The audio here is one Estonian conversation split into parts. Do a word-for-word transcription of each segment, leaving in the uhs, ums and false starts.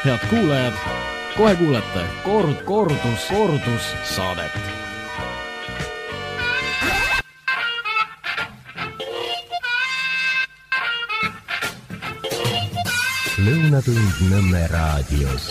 Head kuulajad, kohe kuulete kord, kordus, kordus saadet. Lõunatund Nõmme raadios.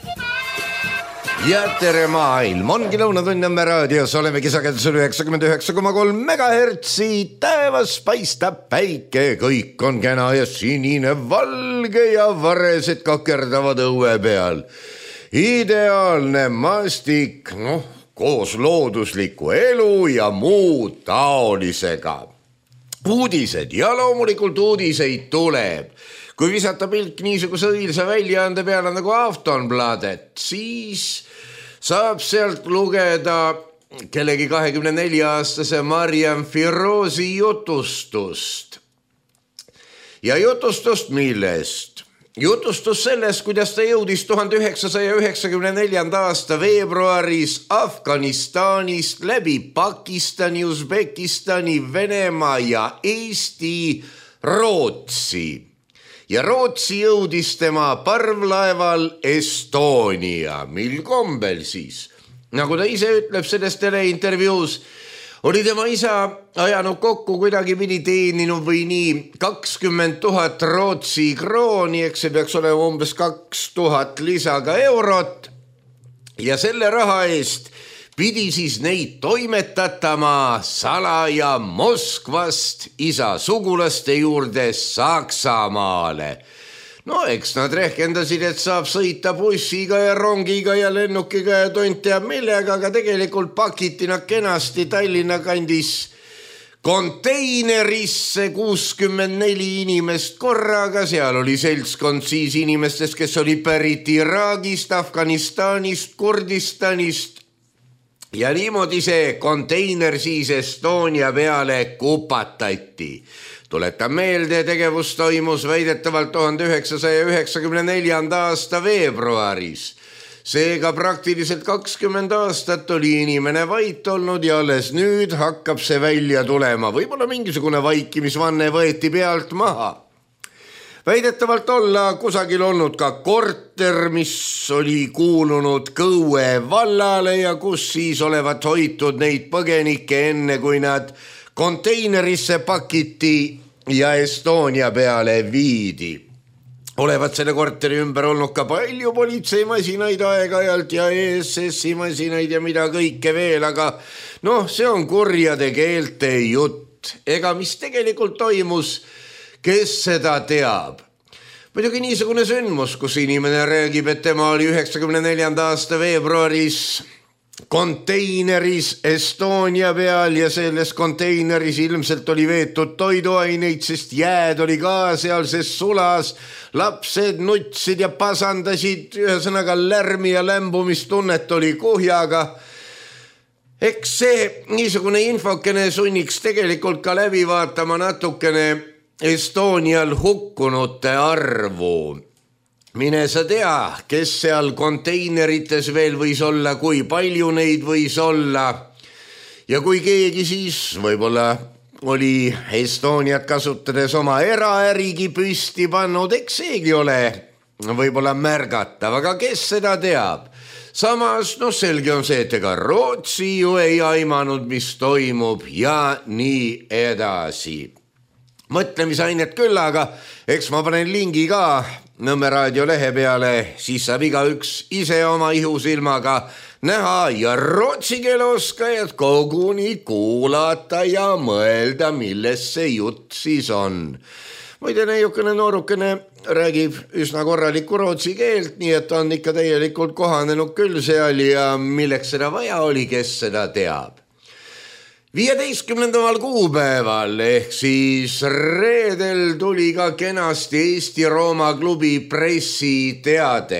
Ja tere maailm, ongi Lõunatund Nõmme raadios, olemegi sagedusel üheksakümmend üheksa koma kolm megahertsi, taevas paistab päike, kõik on kena ja sinine, valge ja varesed kakerdavad õue peal. Ideaalne maastik, noh, koos loodusliku elu ja muu taolisega. Uudised ja loomulikult uudiseid tuleb. Kui visata pilk niisuguse õilsa väljaande peale nagu Aftonbladet, siis saab sealt lugeda kellegi kahekümne nelja aastase Mariam Firozi jutustust. Ja jutustust millest? Jutustus sellest, kuidas ta jõudis tuhande üheksasaja üheksakümne neljanda aasta veebruaris Afganistanist läbi Pakistani, Usbekistani, Venemaa ja Eesti Rootsi. Ja Rootsi jõudis tema parvlaeval Estonia, mil kombel siis. Nagu ta ise ütleb selles teleintervjuus, oli tema isa ajanud kokku kuidagi pidi teeninud või nii kakskümmend tuhat Rootsi krooni, eks see peaks olema umbes kaks tuhat lisaga eurot. Ja selle raha eest pidi siis neid toimetatama salaja Moskvast isa sugulaste juurde Saksamaale. No eks nad rehkendasid, et saab sõita bussiga ja rongiga ja lennukiga ja tont teab millega, aga tegelikult pakiti nad kenasti Tallinna kandis konteinerisse kuuskümmend neli inimest korraga, seal oli seltskond siis inimestest, kes oli pärit Iraagist, Afganistanist, Kurdistanist. Ja niimoodi see konteiner siis Estonia peale kupatati. Tuletan meelde, tegevus toimus väidetavalt tuhande üheksasaja üheksakümne neljanda aasta veebruaris. Seega praktiliselt kakskümmend aastat oli inimene vait olnud ja alles nüüd hakkab see välja tulema. Võib-olla mingisugune vaikimisvanne võeti pealt maha. Väidetavalt olla kusagil olnud ka korter, mis oli kuulunud Kõue vallale ja kus siis olevat hoitud neid põgenikke enne, kui nad konteinerisse pakiti ja Estonia peale viidi. Olevat selle korteri ümber olnud ka palju politseimasinaid aeg-ajalt ja E S S-i masinaid ja mida kõike veel, aga noh, see on kurjade keelte jutt. Ega mis tegelikult toimus, kes seda teab? Muidugi niisugune sündmus, kus inimene räägib, et tema oli üheksakümne neljanda aasta veebruaris konteineris Estonia peal ja selles konteineris ilmselt oli veetud toiduaineid, sest jääd oli ka seal, sest sulas, lapsed nutsid ja pasandasid, ühesõnaga lärmi ja lämbumistunnet oli kuhjaga. Eks see niisugune infokene sunniks tegelikult ka läbi vaatama natukene Estonial hukkunute arvu. Mine sa tea, kes seal konteinerites veel võis olla, kui palju neid võis olla. Ja kui keegi siis võib-olla oli Estoniat kasutades oma eraärigi püsti pannud, eks seegi ole võib-olla märgatav, aga kes seda teab? Samas, no selge on see, et ega Rootsi ju ei aimanud, mis toimub ja nii edasi. Mõtlemisainet küll, aga eks ma panen lingi ka Nõmme raadio lehe peale, siis saab iga üks ise oma ihusilmaga näha ja rootsi keele oskajad koguni kuulata ja mõelda, milles see jutt siis on. Muide, neiukene noorukene räägib üsna korralikku rootsi keelt, nii et on ikka täielikult kohanenud küll seal ja milleks seda vaja oli, kes seda teab. viieteistkümnendal kuupäeval ehk siis reedel tuli ka kenasti Eesti-Rooma klubi pressiteade.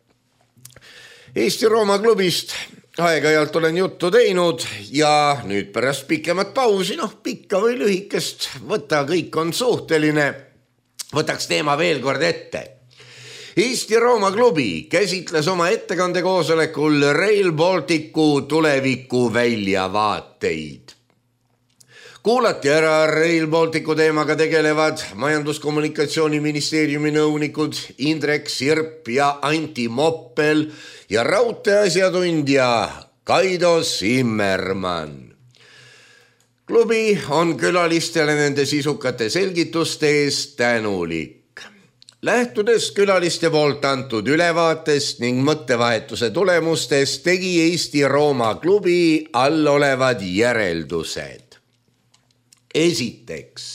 Eesti-Rooma klubist aeg-ajalt olen juttu teinud ja nüüd pärast pikemat pausi, noh pikka või lühikest, võta, kõik on suhteline, võtaks teema veel kord ette. Eesti-Rooma klubi käsitles oma ettekande koosolekul Rail Balticu tuleviku väljavaateid. Kuulati ära Rail Balticu teemaga tegelevad Majandus-Kommunikatsiooniministeeriumi nõunikud Indrek Sirp ja Anti Moppel ja raudteeasjatundja Kaido Zimmermann. Klubi on külalistele nende sisukate selgituste eest tänulik. Lähtudes külaliste poolt antud ülevaatest ning mõttevahetuse tulemustest tegi Eesti-Rooma klubi all olevad järeldused. Esiteks,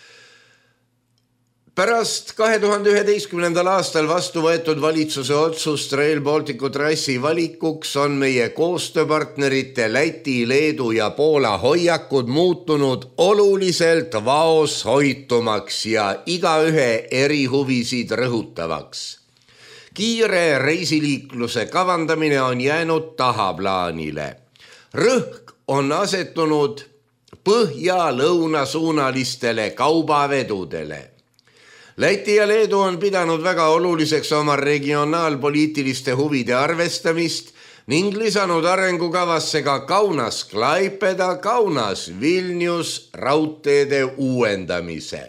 pärast kahe tuhande üheteistkümnendal aastal vastu võetud valitsuse otsust Rail Balticu trassi valikuks on meie koostööpartnerite Läti, Leedu ja Poola hoiakud muutunud oluliselt vaoshoitumaks ja igaühe erihuvisid rõhutavaks. Kiire reisiliikluse kavandamine on jäänud tahaplaanile. Rõhk on asetunud põhja-lõuna suunalistele kaubavedudele. Läti ja Leedu on pidanud väga oluliseks oma regionaalpoliitiliste huvide arvestamist ning lisanud arengukavasse ka Kaunas-Klaipeda, Kaunas-Vilnius raudteede uuendamise.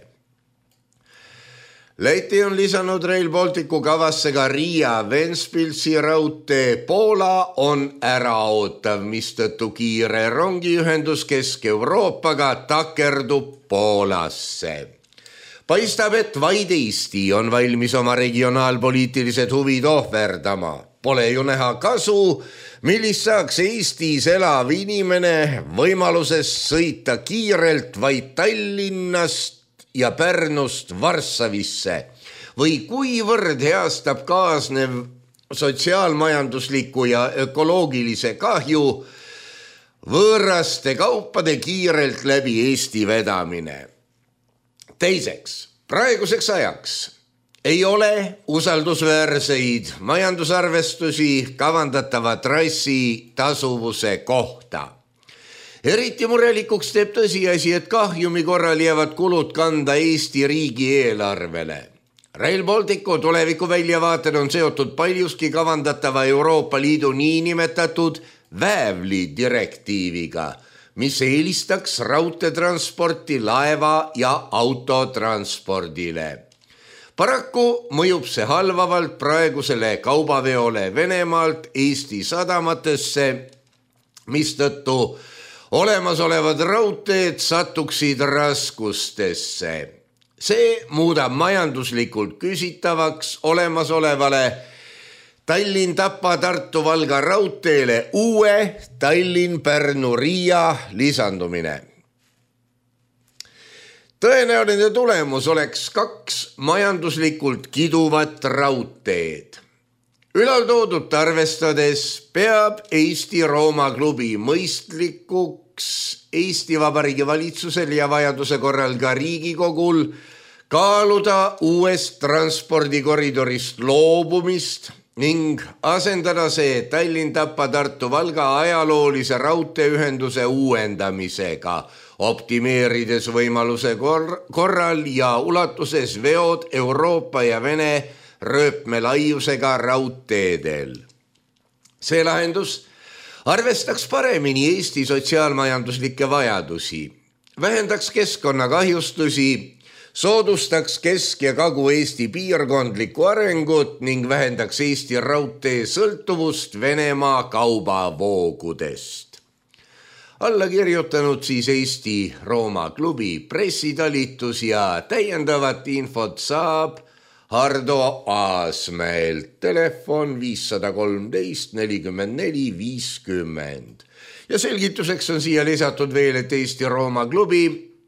Läti on lisanud Rail Balticu kavasse ka Riia-Ventspilsi raudtee. Poola on äraootav, mistõttu kiire rongiühendus Kesk-Euroopaga takerdub Poolasse. Paistab, et vaid Eesti on valmis oma regionaalpoliitilised huvid ohverdama. Pole ju näha kasu, millist saaks Eestis elav inimene võimalusest sõita kiirelt vaid Tallinnast ja Pärnust Varssavisse või kuivõrd heastab kaasnev sotsiaalmajandusliku ja ökoloogilise kahju võõraste kaupade kiirelt läbi Eesti vedamine. Teiseks, praeguseks ajaks ei ole usaldusväärseid majandusarvestusi kavandatava trassi tasuvuse kohta. Eriti murelikuks teeb tõsiasi, et kahjumi korral jäävad kulud kanda Eesti riigi eelarvele. Rail Balticu tuleviku väljavaated on seotud paljuski kavandatava Euroopa Liidu niinimetatud väävli direktiiviga, mis eelistaks raudteetransporti laeva ja autotranspordile. Paraku mõjub see halvavalt praegusele kaubaveole Venemaalt Eesti sadamatesse, mistõttu olemasolevad raudteed satuksid raskustesse. See muudab majanduslikult küsitavaks olemasolevale Tallinn-Tapa-Tartu-Valga raudteele uue Tallinn-Pärnu-Riia lisandumine. Tõenäoline tulemus oleks kaks majanduslikult kiduvat raudteed. Ülaltoodut arvestades peab Eesti-Rooma klubi mõistlikuks Eesti Vabariigi valitsusel ja vajaduse korral ka Riigikogul kaaluda uuest transpordikoridorist loobumist ning asendada see Tallinn-Tapa-Tartu-Valga ajaloolise raudteeühenduse uuendamisega, optimeerides võimaluse korral ja ulatuses veod Euroopa ja Vene rööpmelaiusega raudteedel. See lahendus arvestaks paremini Eesti sotsiaalmajanduslikke vajadusi, vähendaks keskkonnakahjustusi, soodustaks Kesk- ja Kagu-Eesti piirkondlikku arengut ning vähendaks Eesti raudtee sõltuvust Venemaa kaubavoogudest. Alla kirjutanud siis Eesti-Rooma klubi pressitalitus ja täiendavat infot saab Hardo Aasmäelt, telefon viis kolmteist nelikümmend neli viiskümmend. Ja selgituseks on siia lisatud veel, et Eesti-Rooma klubi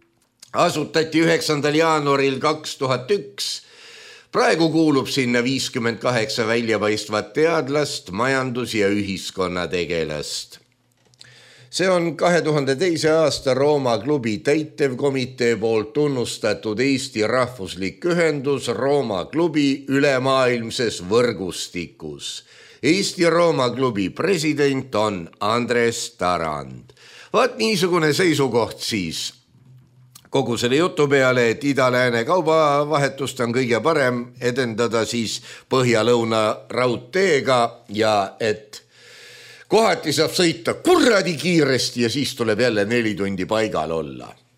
asutati üheksandal jaanuaril kaks tuhat üks. Praegu kuulub sinna viiskümmend kaheksa väljapaistvat teadlast, majandus- ja ühiskonnategelast. See on kahe tuhande teise aasta Rooma klubi täitevkomitee poolt tunnustatud Eesti rahvuslik ühendus Rooma klubi ülemaailmses võrgustikus. Eesti-Rooma klubi president on Andres Tarand. Vaat niisugune seisukoht siis kogu selle jutu peale, et ida-lääne kaubavahetust on kõige parem edendada siis põhja-lõuna raudteega ja et kohati saab sõita kurradi kiiresti ja siis tuleb jälle neli tundi paigal olla.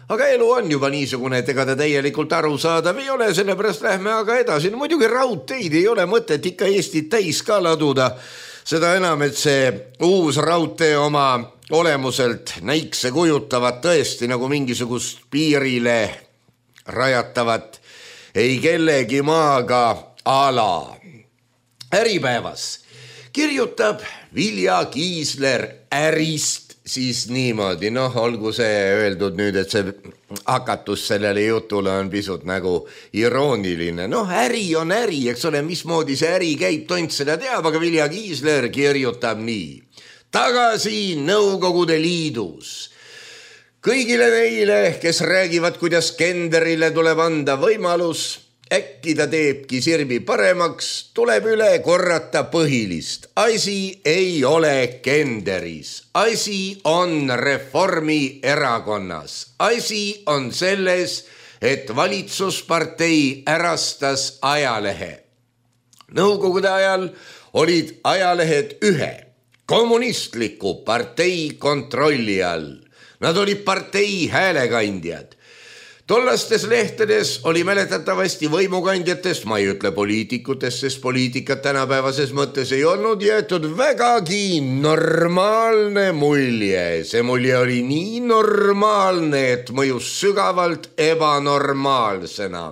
aga elu on juba niisugune, et ega ta täielikult aru saadav ei ole, sellepärast lähme aga edasi. No muidugi raudteid ei ole mõtet ikka Eestit täis ka laduda, seda enam, et see uus raudtee oma olemuselt näikse kujutavat tõesti nagu mingisugust piirile rajatavat ei kellegi maaga ala. Äripäevas kirjutab Vilja Kiisler ärist siis niimoodi, noh, olgu see öeldud nüüd, et see hakatus sellele jutule on pisut nagu irooniline. Noh, äri on äri, eks ole, mismoodi see äri käib, tont seda teab, aga Vilja Kiisler kirjutab nii. Tagasi Nõukogude Liidus. Kõigile neile, kes räägivad, kuidas genderile tuleb anda võimalus, äkki ta teebki sirbi paremaks, tuleb üle korrata põhilist. Asi ei ole genderis. Asi on Reformierakonnas. Asi on selles, et valitsuspartei ärastas ajalehe. Nõukogude ajal olid ajalehed ühe kommunistliku partei kontrolli all. Nad olid partei häälekandjad. Tollastes lehtedes oli mäletatavasti võimukandjatest, ma ei ütle poliitikutest, sest poliitikat tänapäevases mõttes ei olnud, jäetud vägagi normaalne mulje. See mulje oli nii normaalne, et mõjus sügavalt ebanormaalsena.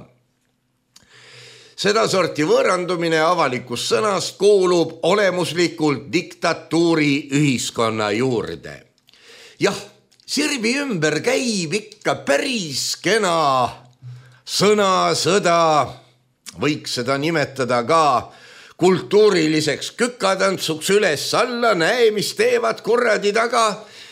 Seda sorti võõrandumine avalikust sõnast kuulub olemuslikult diktatuuri ühiskonna juurde. Jah, sirbi ümber käib ikka päris kena sõnasõda, võiks seda nimetada ka kultuuriliseks kükatantsuks üles alla, näe, mis teevad kurradi taga.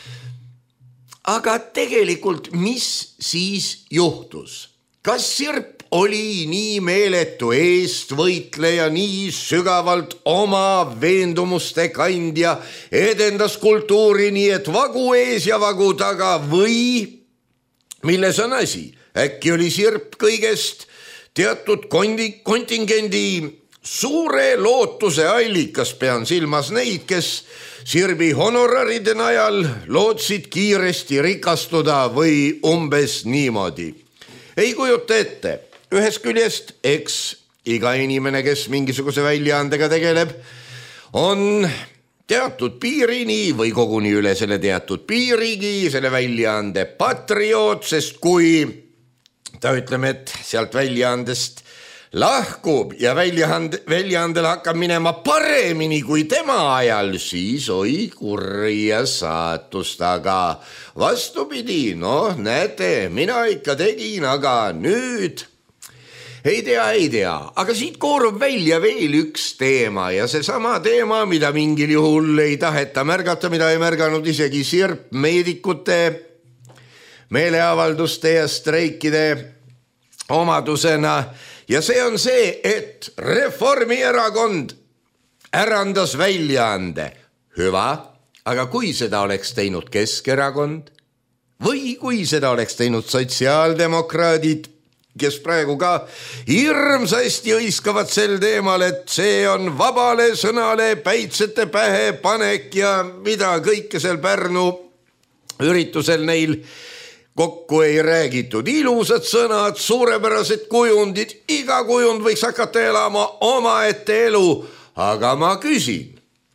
Aga tegelikult, mis siis juhtus? Kas sirp oli nii meeletu eestvõitleja, nii sügavalt oma veendumuste kandja, edendas kultuuri nii, et vagu ees ja vagu taga või milles on asi? Äkki oli sirp kõigest teatud kontingendi suure lootuse allikas, pean silmas neid, kes sirbi honoraride najal lootsid kiiresti rikastuda või umbes niimoodi. Ei kujuta ette, ühest küljest, eks iga inimene, kes mingisuguse väljaandega tegeleb, on teatud piirini või koguni üle selle teatud piirigi selle väljaande patrioot, sest kui ta ütleme, et sealt väljaandest lahkub ja väljaande, väljaandel hakkab minema paremini kui tema ajal, siis oi kurja saatust, aga vastupidi, noh, näete, mina ikka tegin, aga nüüd ei tea, ei tea, aga siit koorub välja veel üks teema ja see sama teema, mida mingil juhul ei taheta märgata, mida ei märganud isegi sirp meedikute meeleavalduste ja streikide omadusena. Ja see on see, et Reformierakond ärandas väljaande. Hüva, aga kui seda oleks teinud Keskerakond või kui seda oleks teinud sotsiaaldemokraadid, kes praegu ka hirmsasti õiskavad sel teemal, et see on vabale sõnale päitsete pähe panek ja mida kõike seal Pärnu üritusel neil kokku ei räägitud. Ilusad sõnad, suurepärased kujundid, iga kujund võiks hakata elama omaette elu. Aga ma küsin,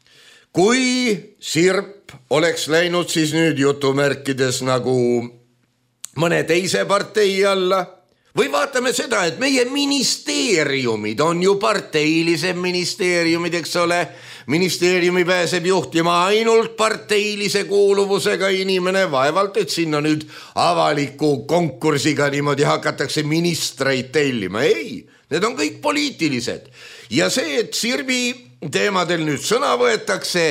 kui sirp oleks läinud siis nüüd jutumärkides nagu mõne teise partei alla, või vaatame seda, et meie ministeeriumid on ju parteilised ministeeriumid, eks ole. Ministeeriumi pääseb juhtima ainult parteilise kuuluvusega inimene, vaevalt, et sinna nüüd avaliku konkursiga niimoodi hakatakse ministreid tellima. Ei, need on kõik poliitilised. Ja see, et sirbi teemadel nüüd sõna võetakse,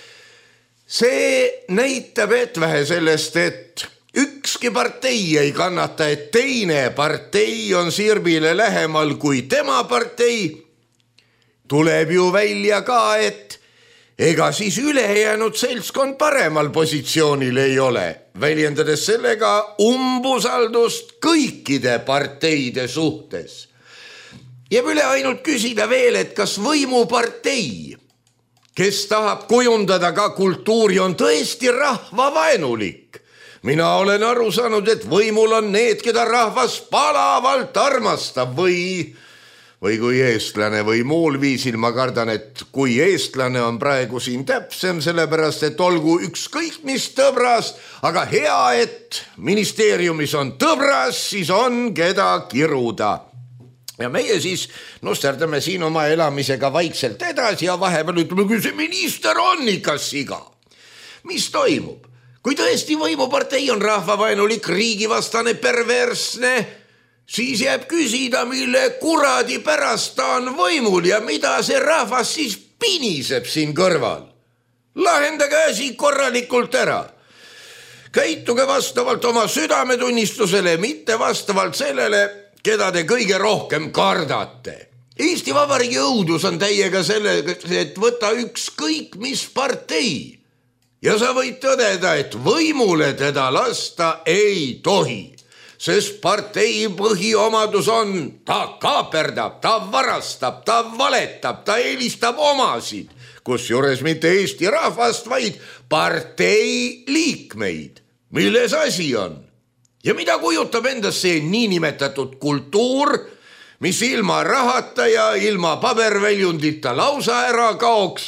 see näitab, et vähe sellest, et ükski partei ei kannata, et teine partei on sirbile lähemal kui tema partei. Tuleb ju välja ka, et ega siis ülejäänud seltskond paremal positsioonil ei ole, väljendades sellega umbusaldust kõikide parteide suhtes. Jääb üle ainult küsida veel, et kas võimupartei, kes tahab kujundada ka kultuuri, on tõesti rahvavaenulik mina olen aru saanud, et võimul on need, keda rahvas palavalt armastab või, või kui eestlane või muul viisil. Ma kardan, et kui eestlane on praegu siin täpsem, sellepärast et olgu ükskõik mis tõbras, aga hea, et ministeeriumis on tõbras, siis on keda kiruda. Ja meie siis nosterdame siin oma elamisega vaikselt edasi ja vahepeal ütleme, kui see minister on ikka siga. Mis toimub? Kui tõesti võimupartei on rahvavaenulik, riigivastane, perversne, siis jääb küsida, mille kuradi pärast ta on võimul ja mida see rahvas siis piniseb siin kõrval. Lahendage asi korralikult ära. Käituge vastavalt oma südametunnistusele, mitte vastavalt sellele, keda te kõige rohkem kardate. Eesti Vabariigi õudus on täiega sellega, et võta ükskõik mis partei. Ja sa võid tõdeda, et võimule teda lasta ei tohi. Sest partei põhiomadus on, ta kaaperdab, ta varastab, ta valetab, ta eelistab omasid, kus juures mitte Eesti rahvast, vaid partei liikmeid. Milles asi on? Ja mida kujutab endas see niinimetatud kultuur, mis ilma rahata ja ilma paberväljundita lausa ära kaoks?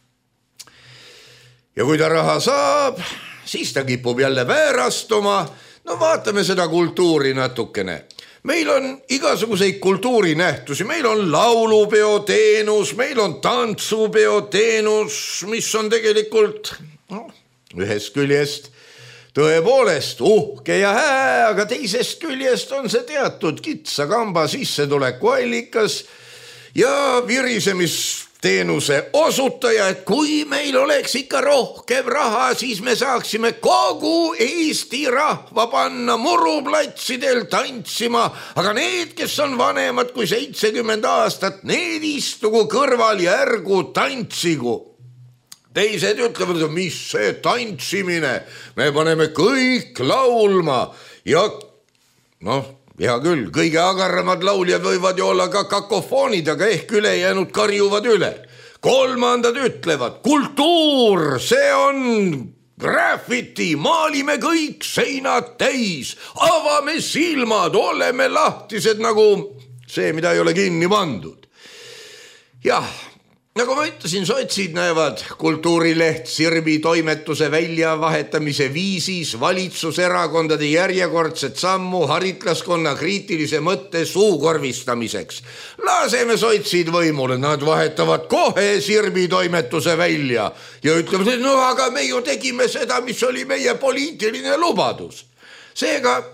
Ja kui ta raha saab, siis ta kipub jälle väärastuma. No vaatame seda kultuuri natukene. Meil on igasuguseid kultuurinähtusi, meil on laulupeo teenus, meil on tantsupeo teenus, mis on tegelikult no, ühest küljest tõepoolest uhke ja hää, aga teisest küljest on see teatud kitsa kamba sissetuleku allikas ja virisemisteenuse osutaja, et kui meil oleks ikka rohkem raha, siis me saaksime kogu Eesti rahva panna muruplatsidel tantsima, aga need, kes on vanemad kui seitsekümmend aastat, need istugu kõrval ja ärgu tantsigu. Teised ütlevad, mis see tantsimine, me paneme kõik laulma ja noh, hea küll, kõige agarramad lauljad võivad ju olla ka kakofoonid, aga ehk ülejäänud karjuvad üle. Kolmandad ütlevad, kultuur, see on graffiti, maalime kõik seinad täis, avame silmad, oleme lahtised nagu see, mida ei ole kinni pandud. Jah, nagu ma ütlesin, sotsid näevad kultuurileht Sirbi toimetuse väljavahetamise viisis valitsuserakondade järjekordset sammu haritlaskonna kriitilise mõtte suukorvistamiseks. Laseme sotsid võimule, nad vahetavad kohe Sirbi toimetuse välja ja ütlevad, et no aga me ju tegime seda, mis oli meie poliitiline lubadus. Seega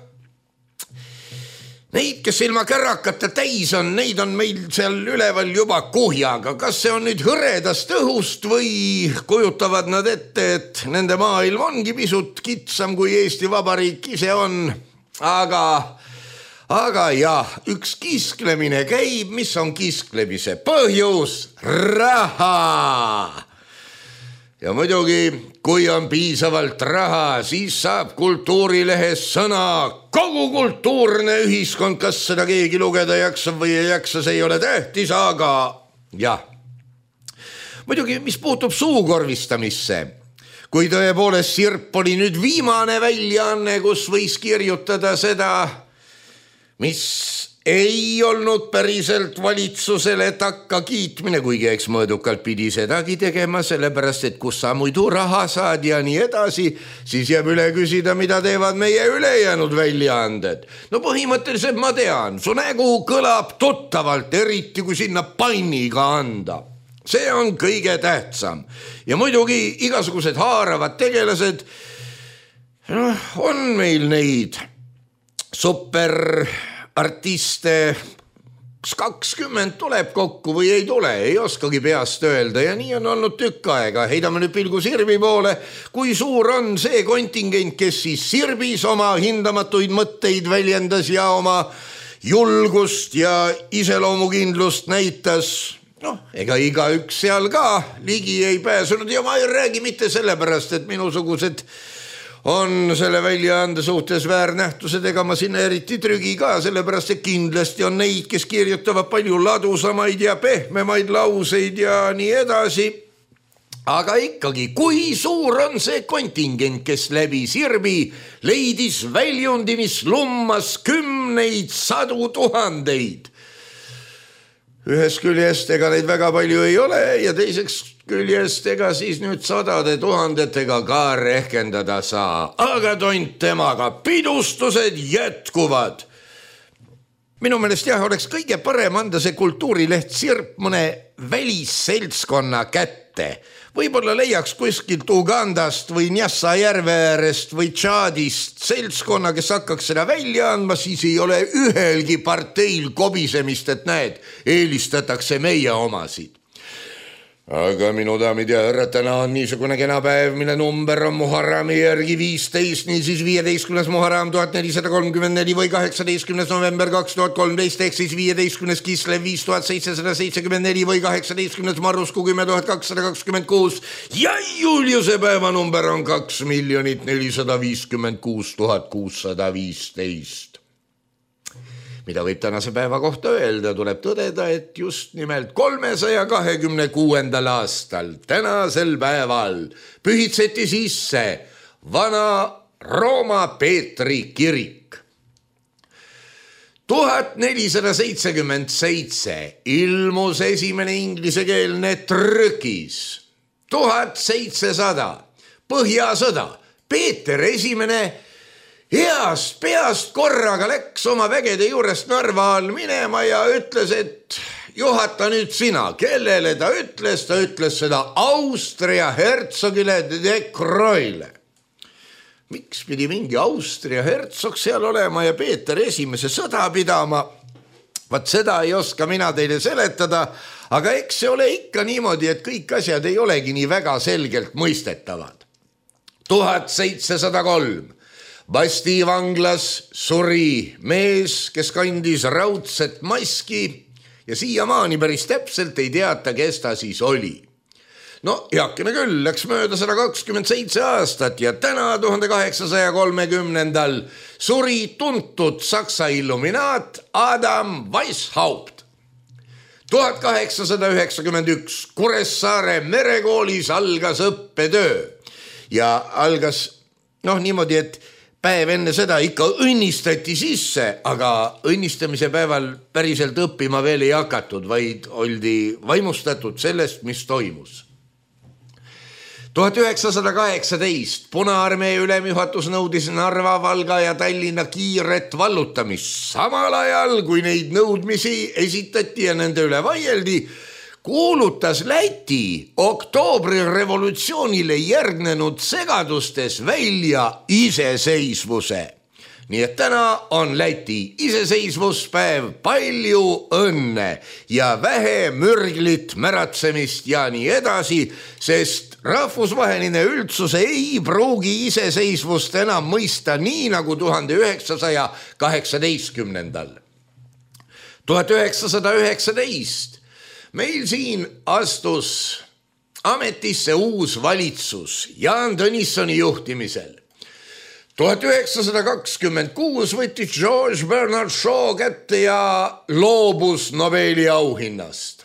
neid, kes ilma kärakata täis on, neid on meil seal üleval juba kuhjaga. Kas see on nüüd hõredast õhust või kujutavad nad ette, et nende maailm ongi pisut kitsam kui Eesti Vabariik ise on. Aga, aga jah, üks kisklemine käib, mis on kisklemise põhjus? Raha! Ja muidugi, kui on piisavalt raha, siis saab kultuurilehes sõna kogu kultuurne ühiskond, kas seda keegi lugeda jaksab või ei jaksa, see ei ole tähtis, aga jah. Muidugi, mis puutub suukorvistamisse, kui tõepoolest Sirp oli nüüd viimane väljaanne, kus võis kirjutada seda, mis ei olnud päriselt valitsusele takka kiitmine, kuigi eks mõõdukalt pidi sedagi tegema, sellepärast, et kus sa muidu raha saad ja nii edasi, siis jääb üle küsida, mida teevad meie ülejäänud väljaanded. No põhimõtteliselt ma tean, su nägu kõlab tuttavalt, eriti kui sinna panniga anda. See on kõige tähtsam. Ja muidugi igasugused haaravad tegelased, no, on meil neid super artiste, kas kakskümmend tuleb kokku või ei tule, ei oskagi peast öelda ja nii on olnud tükk aega. Heidame nüüd pilgu Sirbi poole, kui suur on see kontingent, kes siis Sirbis oma hindamatuid mõtteid väljendas ja oma julgust ja iseloomukindlust näitas. Noh, ega iga üks seal ka ligi ei pääsenud ja ma ei räägi mitte sellepärast, et minusugused on selle väljaande suhtes väärnähtused, ega ma sinna eriti trügi ka, sellepärast et kindlasti on neid, kes kirjutavad palju ladusamaid ja pehmemaid lauseid ja nii edasi. aga ikkagi, kui suur on see kontingent, kes läbi Sirbi leidis väljundi, mis lummas kümneid sadu tuhandeid. Ühest küljest ega neid väga palju ei ole ja teiseks küljest ega siis nüüd sadade tuhandetega ka rehkendada saa, aga tont temaga pidustused jätkuvad. Minu meelest jah, oleks kõige parem anda see kultuurileht Sirp mõne välisseltskonna kätte. Võib-olla leiaks kuskilt Ugandast või Njassa järve äärest või Tšaadist seltskonna, kes hakkaks seda välja andma, siis ei ole ühelgi parteil kobisemist, et näed, eelistatakse meie omasid. Aga minu daamid ja härrad, täna on niisugune kena päev, mille number on Muharrami järgi viisteist, nii siis viieteistkümnes Muharram tuhat nelisada kolmkümmend neli või kaheksateistkümnes november kaks tuhat kolmteist, ehk siis viieteistkümnes Kislev viis tuhat seitsesada seitsekümmend neli või kaheksateistkümnes Marrusku kümme tuhat kakssada kakskümmend kuus ja Juliuse päeva number on kaks miljonit nelisada viiskümmend kuus tuhat kuussada viisteist. Mida võib tänase päeva kohta öelda, tuleb tõdeda, et just nimelt kolmesaja kahekümne kuuendal aastal, tänasel päeval, pühitseti sisse vana Rooma Peetri kirik. tuhat nelisada seitsekümmend seitse ilmus esimene inglisekeelne trükis. tuhat seitsesada Põhjasõda, Peeter esimene heast peast korraga läks oma vägede juurest Narva all minema ja ütles, et juhata nüüd sina. Kellele ta ütles? Ta ütles seda Austria hertsogile de Croile. Miks pidi mingi Austria hertsog seal olema ja Peeter esimese sõda pidama? Vaat seda ei oska mina teile seletada, aga eks see ole ikka niimoodi, et kõik asjad ei olegi nii väga selgelt mõistetavad. tuhat seitsesada kolm Basti vanglas suri mees, kes kandis raudset maski ja siiamaani päris täpselt ei teata, kes ta siis oli. No heakene küll, läks mööda sada kakskümmend seitse aastat ja täna tuhande kaheksasaja kolmekümnendal suri tuntud saksa illuminaat Adam Weishaupt. tuhat kaheksasada üheksakümmend üks Kuressaare merekoolis algas õppetöö ja algas noh niimoodi, et päev enne seda ikka õnnistati sisse, aga õnnistamise päeval päriselt õppima veel ei hakatud, vaid oldi vaimustatud sellest, mis toimus. tuhat üheksasada kaheksateist Punaarmee ülemjuhatus nõudis Narva, Valga ja Tallinna kiiret vallutamist. Samal ajal, kui neid nõudmisi esitati ja nende üle vaieldi, kuulutas Läti oktoobri revolutsioonile järgnenud segadustes välja iseseisvuse. Nii et täna on Läti iseseisvuspäev, palju õnne ja vähe mürglit märatsemist ja nii edasi, sest rahvusvaheline üldsus ei pruugi iseseisvust enam mõista nii nagu tuhande üheksasaja kaheksateistkümnendal. tuhat üheksasada üheksateist meil siin astus ametisse uus valitsus Jaan Tõnissoni juhtimisel. tuhat üheksasada kakskümmend kuus võttis George Bernard Shaw kätte ja loobus Nobeli auhinnast.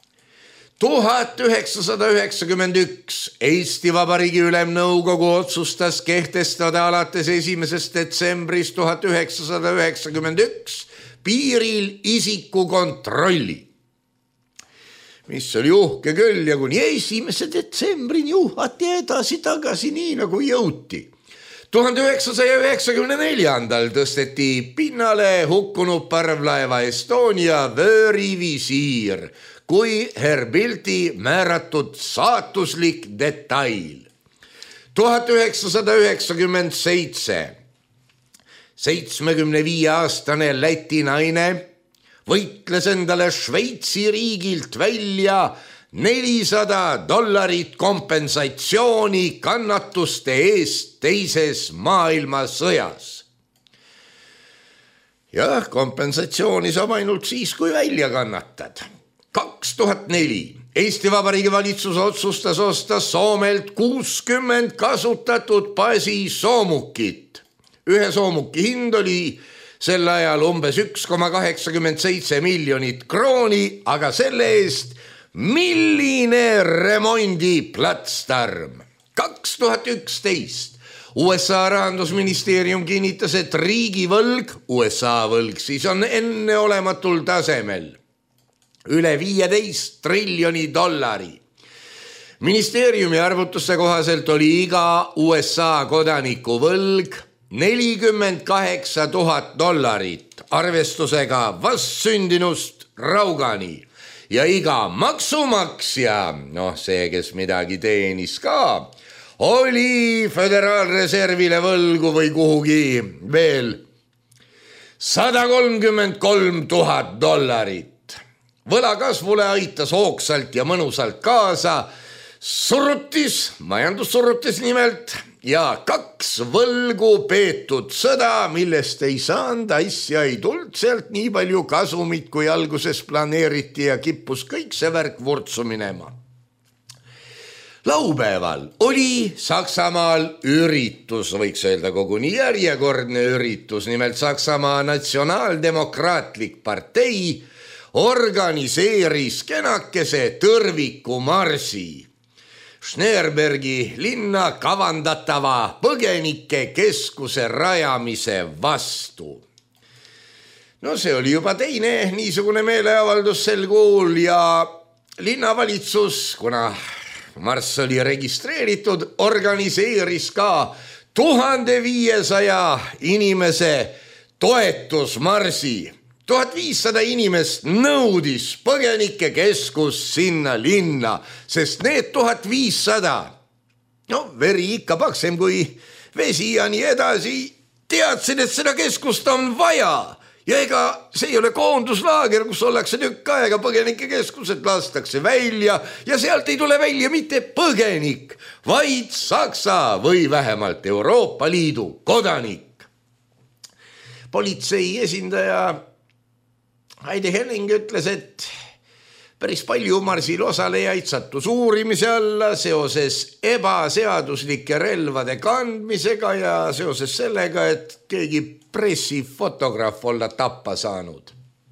tuhat üheksasada üheksakümmend üks Eesti Vabariigi Ülemnõukogu otsustas kehtestada alates esimesest detsembrist tuhat üheksasada üheksakümmend üks piiril isikukontrolli, mis oli uhke küll ja kuni esimese detsembrini juhati edasi-tagasi nii nagu jõuti. tuhande üheksasaja üheksakümne neljandal tõsteti pinnale hukkunud parvlaeva Estonia vöörivisiir kui Herbilti määratud saatuslik detail. tuhat üheksasada üheksakümmend seitse seitsmekümne viie aastane Läti naine võitles endale Šveitsi riigilt välja nelisada dollarit kompensatsiooni kannatuste eest teises maailmasõjas. Jah, kompensatsiooni saab ainult siis, kui välja kannatad. kaks tuhat neli Eesti Vabariigi valitsus otsustas osta Soomelt kuuskümmend kasutatud Pasi soomukit. Ühe soomuki hind oli sel ajal umbes üks koma kaheksakümmend seitse miljonit krooni, aga selle eest milline remondiplatsdarm. kaks tuhat üksteist U S A rahandusministeerium kinnitas, et riigivõlg, U S A võlg siis on enneolematul tasemel. Üle viieteist triljoni dollari. Ministeeriumi arvutuste kohaselt oli iga U S A kodaniku võlg nelikümmend kaheksa tuhat dollarit arvestusega vastsündinust raugani ja iga maksumaksja, noh see, kes midagi teenis ka, oli föderaalreservile võlgu või kuhugi veel sada kolmkümmend kolm tuhat dollarit. Võlakasvule aitas hoogsalt ja mõnusalt kaasa surutis, majandussurutis nimelt, ja kaks võlgu peetud sõda, millest ei saanud asja, ei tulnud sealt nii palju kasumit, kui alguses planeeriti ja kippus kõik see värk vurtsu minema. Laupäeval oli Saksamaal üritus, võiks öelda koguni järjekordne üritus, nimelt Saksamaa natsionaaldemokraatlik partei organiseeris kenakese tõrviku marsi Schneerbergi linna kavandatava põgenike keskuse rajamise vastu. No see oli juba teine niisugune meeleavaldus sel kuul ja linnavalitsus, kuna marss oli registreeritud, organiseeris ka tuhande viiesaja inimese toetusmarsi. tuhat viissada inimest nõudis põgenike keskus sinna linna, sest need tuhat viissada, no veri ikka paksem kui vesi ja nii edasi, teadsid, et seda keskust on vaja. Ja ega see ei ole koonduslaager, kus ollakse tükk aega, põgenike keskused lastakse välja ja sealt ei tule välja mitte põgenik, vaid Saksa või vähemalt Euroopa Liidu kodanik. Politsei esindaja Heidi Henning ütles, et päris palju marsil osalejaid sattus uurimise alla seoses ebaseaduslike relvade kandmisega ja seoses sellega, et keegi pressifotograaf olla tappa saanud.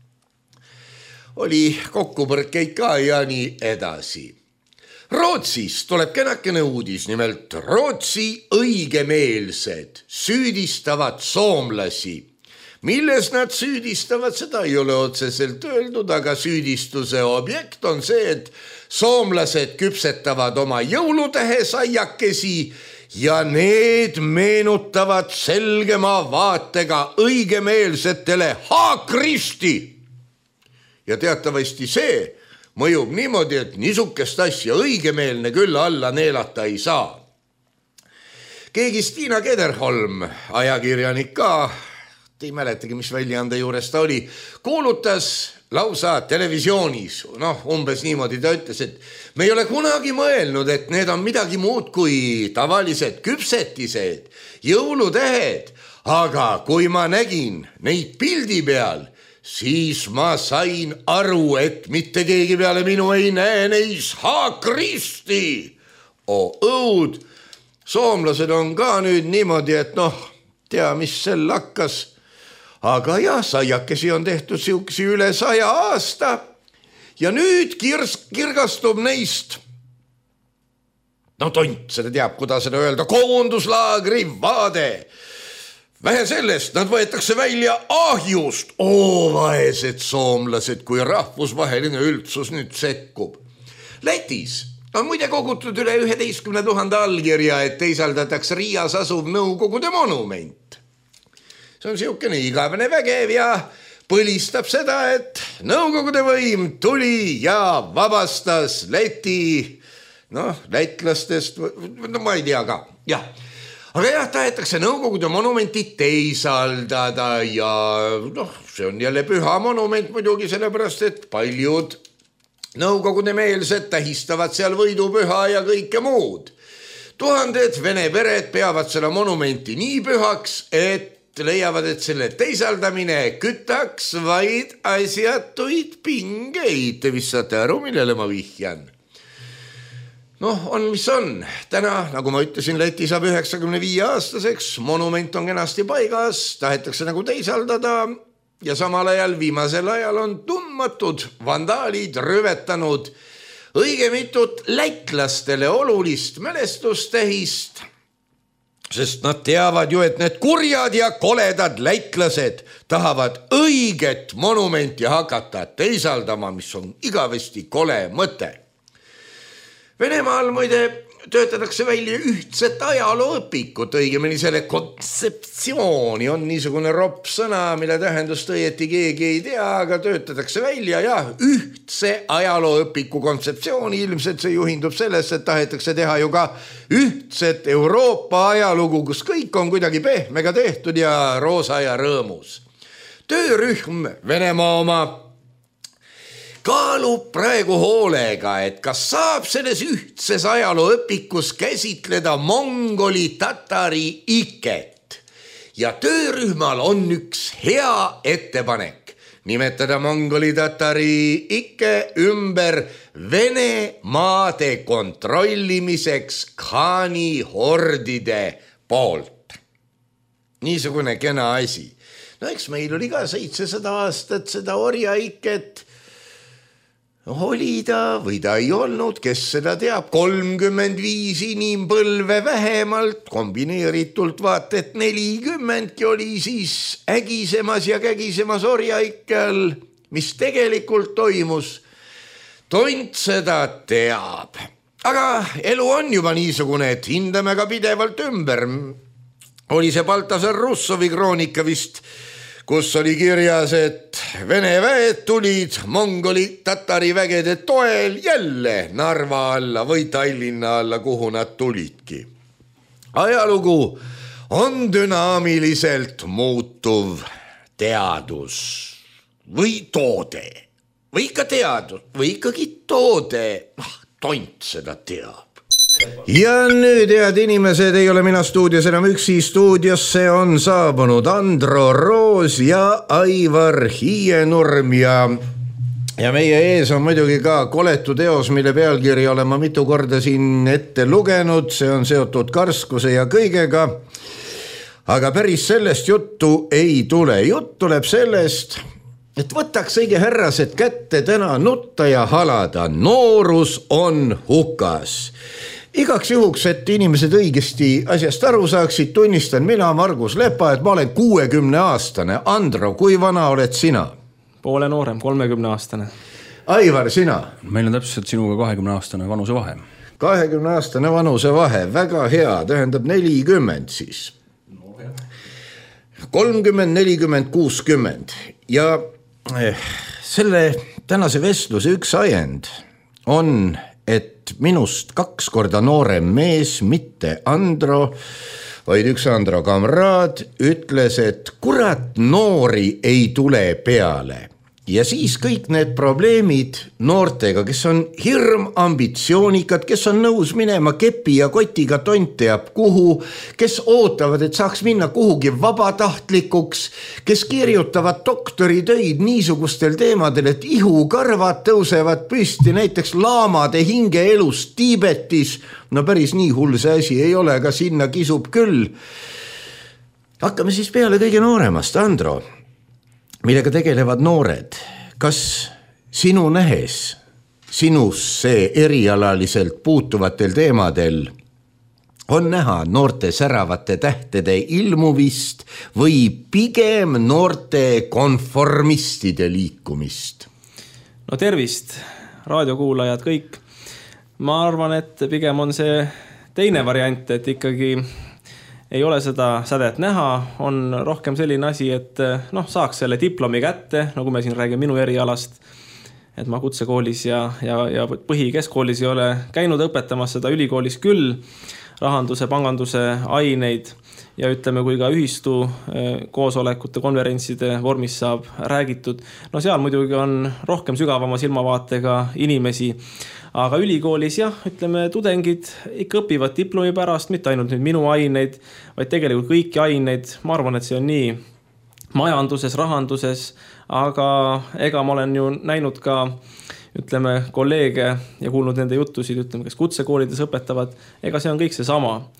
Oli kokkupõrkeid ka ja nii edasi. Rootsis tuleb kenakene uudis, nimelt Rootsi õigemeelsed süüdistavad soomlasi. Milles nad süüdistavad, seda ei ole otseselt öeldud, aga süüdistuse objekt on see, et soomlased küpsetavad oma jõulutähe saiakesi ja need meenutavad selgema vaatega õigemeelsetele haakristi. Ja teatavasti see mõjub niimoodi, et niisugust asja õigemeelne küll alla neelata ei saa. Keegi Stina Kederholm, ajakirjanik ka, ei mäletagi, mis väljaande juures ta oli, kuulutas lausa televisioonis, noh, umbes niimoodi ta ütles, et me ei ole kunagi mõelnud, et need on midagi muud kui tavalised küpsetised, jõulutähed, aga kui ma nägin neid pildi peal, siis ma sain aru, et mitte keegi peale minu ei näe neis haakristi. O õud, soomlased on ka nüüd niimoodi, et noh, tea, mis sel hakkas. Aga jah, saiakesi on tehtud siuksi üle saja aasta ja nüüd kirs, kirgastub neist. No tont, seda teab, kuidas seda öelda, koonduslaagri vaade. Vähe sellest, nad võetakse välja ahjust. Oo, vaesed soomlased, kui rahvusvaheline üldsus nüüd sekkub. Lätis on muide kogutud üle üheteistkümne tuhande allkirja, et teisaldatakse Riias asuv Nõukogude monument. See on siukene igavene vägev ja põlistab seda, et Nõukogude võim tuli ja vabastas Läti, noh, lätlastest, no ma ei tea ka, jah. Aga jah, tahetakse Nõukogude monumenti teisaldada ja noh, see on jälle püha monument muidugi sellepärast, et paljud Nõukogude meelsed tähistavad seal võidupüha ja kõike muud. Tuhanded vene pered peavad seda monumenti nii pühaks, et leiavad, et selle teisaldamine kütaks vaid asjatuid pingeid. Te vist saate aru, millele ma vihjan. Noh, on mis on. Täna, nagu ma ütlesin, Läti saab üheksakümne viie aastaseks, monument on kenasti paigas, tahetakse nagu teisaldada ja samal ajal viimasel ajal on tundmatud vandaalid rüvetanud õige mitut lätlastele olulist mälestustehist, sest nad teavad ju, et need kurjad ja koledad lätlased tahavad õiget monumenti hakata teisaldama, mis on igavesti kole mõte. Venemaal muide töötatakse välja ühtset ajalooõpikut, õigemini selle kontseptsiooni on niisugune ropp sõna, mille tähendust õieti keegi ei tea, aga töötatakse välja ja ühtse ajalooõpiku kontseptsiooni. Ilmselt see juhindub sellest, et tahetakse teha ju ka ühtset Euroopa ajalugu, kus kõik on kuidagi pehmega tehtud ja roosa ja rõõmus. Töörühm Venemaa oma kaalub praegu hoolega, et kas saab selles ühtses ajalooõpikus käsitleda mongoli tatari iket. Ja töörühmal on üks hea ettepanek nimetada mongoli tatari ikke ümber Vene maade kontrollimiseks Khaani hordide poolt. Niisugune kena asi. No eks meil oli ka seitsesada aastat seda orja iket. Oli ta või ta ei olnud, kes seda teab, kolmkümmend viis inimpõlve vähemalt, kombineeritult vaat, et nelikümmendki oli siis ägisemas ja kägisemas orjaikkel, mis tegelikult toimus. Tont seda teab. Aga elu on juba niisugune, et hindame ka pidevalt ümber. Oli see Baltasar Russovi kroonika vist, kus oli kirjas, et Vene väed tulid mongoli tatari vägede toel jälle Narva alla või Tallinna alla, kuhu nad tulidki. Ajalugu on dünaamiliselt muutuv teadus või toode või ikka teadus või ikkagi toode. Tont seda teab. Ja nüüd, head inimesed, ei ole mina stuudios enam üksi. Stuudiosse on saabunud Andro Roos ja Aivar Hiienurm ja, ja meie ees on muidugi ka koletu teos, mille pealkiri olen ma mitu korda siin ette lugenud. See on seotud karskuse ja kõigega. Aga päris sellest juttu ei tule. Jutt tuleb sellest, et võtaks õige härrased kätte täna nutta ja halada. Noorus on hukas. Igaks juhuks, et inimesed õigesti asjast aru saaksid, tunnistan mina, Margus Lepa, et ma olen kuuekümne aastane. Andro, kui vana oled sina? Poole noorem, kolmekümne aastane. Aivar, sina? Meil on täpselt sinuga kahekümne aastane vanuse vahe. kahekümne aastane vanuse vahe, väga hea, tähendab nelikümmend siis. kolmkümmend, nelikümmend, kuuskümmend. Ja selle tänase vestluse üks ajend on, et minust kaks korda noorem mees, mitte Andro, vaid üks Andro kamraad, ütles, et kurat noori ei tule peale. Ja siis kõik need probleemid noortega, kes on hirm ambitsioonikad, kes on nõus minema kepi ja kotiga tont teab kuhu, kes ootavad, et saaks minna kuhugi vabatahtlikuks, kes kirjutavad doktoritöid niisugustel teemadel, et ihukarvad tõusevad püsti, näiteks laamade hingeelust Tiibetis. No päris nii hull see asi ei ole, aga sinna kisub küll. Hakkame siis peale kõige nooremast, Andro. Millega tegelevad noored? Kas sinu nähes, sinus see erialaliselt puutuvatel teemadel on näha noorte säravate tähtede ilmuvist või pigem noorte konformistide liikumist? No tervist, raadiokuulajad kõik. Ma arvan, et pigem on see teine variant, et ikkagi ei ole seda sädet näha, on rohkem selline asi, et noh, saaks selle diplomi kätte, nagu me siin räägime minu erialast, et ma kutsekoolis ja, ja, ja põhikeskkoolis ei ole käinud õpetamas seda ülikoolis küll, rahanduse, panganduse aineid ja ütleme, kui ka ühistu koosolekute, konverentside vormis saab räägitud. No seal muidugi on rohkem sügavama silmavaatega inimesi, aga ülikoolis jah, ütleme, tudengid ikka õpivad diplomi pärast, mitte ainult nüüd minu aineid, vaid tegelikult kõiki aineid. Ma arvan, et see on nii majanduses, rahanduses, aga ega ma olen ju näinud ka, ütleme, kolleege ja kuulnud nende juttusid, ütleme, kes kutsekoolides õpetavad, ega see on kõik see sama.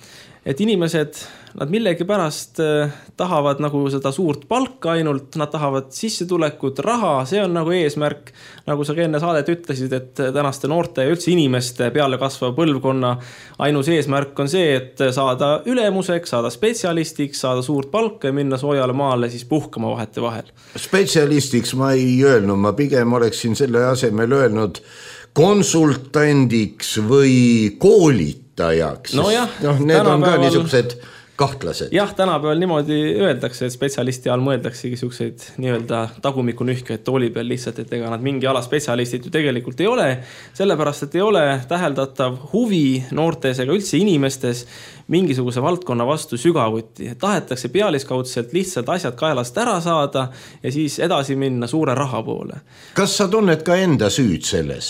et inimesed, nad millegi pärast tahavad nagu seda suurt palka ainult, nad tahavad sissetulekut, raha, see on nagu eesmärk, nagu sa enne saadet ütlesid, et tänaste noorte ja üldse inimeste peale kasvava põlvkonna ainus eesmärk on see, et saada ülemuseks, saada spetsialistiks, saada suurt palka ja minna soojale maale siis puhkama vahete vahel. Spetsialistiks ma ei öelnud, ma pigem oleksin selle asemel öelnud konsultandiks või koolitajaks. No jah, no, need on ka niisugused kahtlased. Jah, tänapäeval niimoodi öeldakse, et spetsialisti all mõeldaksegi siukseid nii-öelda tagumiku nühkeid tooli peal lihtsalt, et ega nad mingi ala spetsialistid ju tegelikult ei ole, sellepärast, et ei ole täheldatav huvi noortes ega üldse inimestes mingisuguse valdkonna vastu sügavuti. Tahetakse pealiskaudselt lihtsalt asjad kaelast ära saada ja siis edasi minna suure raha poole. Kas sa tunned ka enda süüd selles?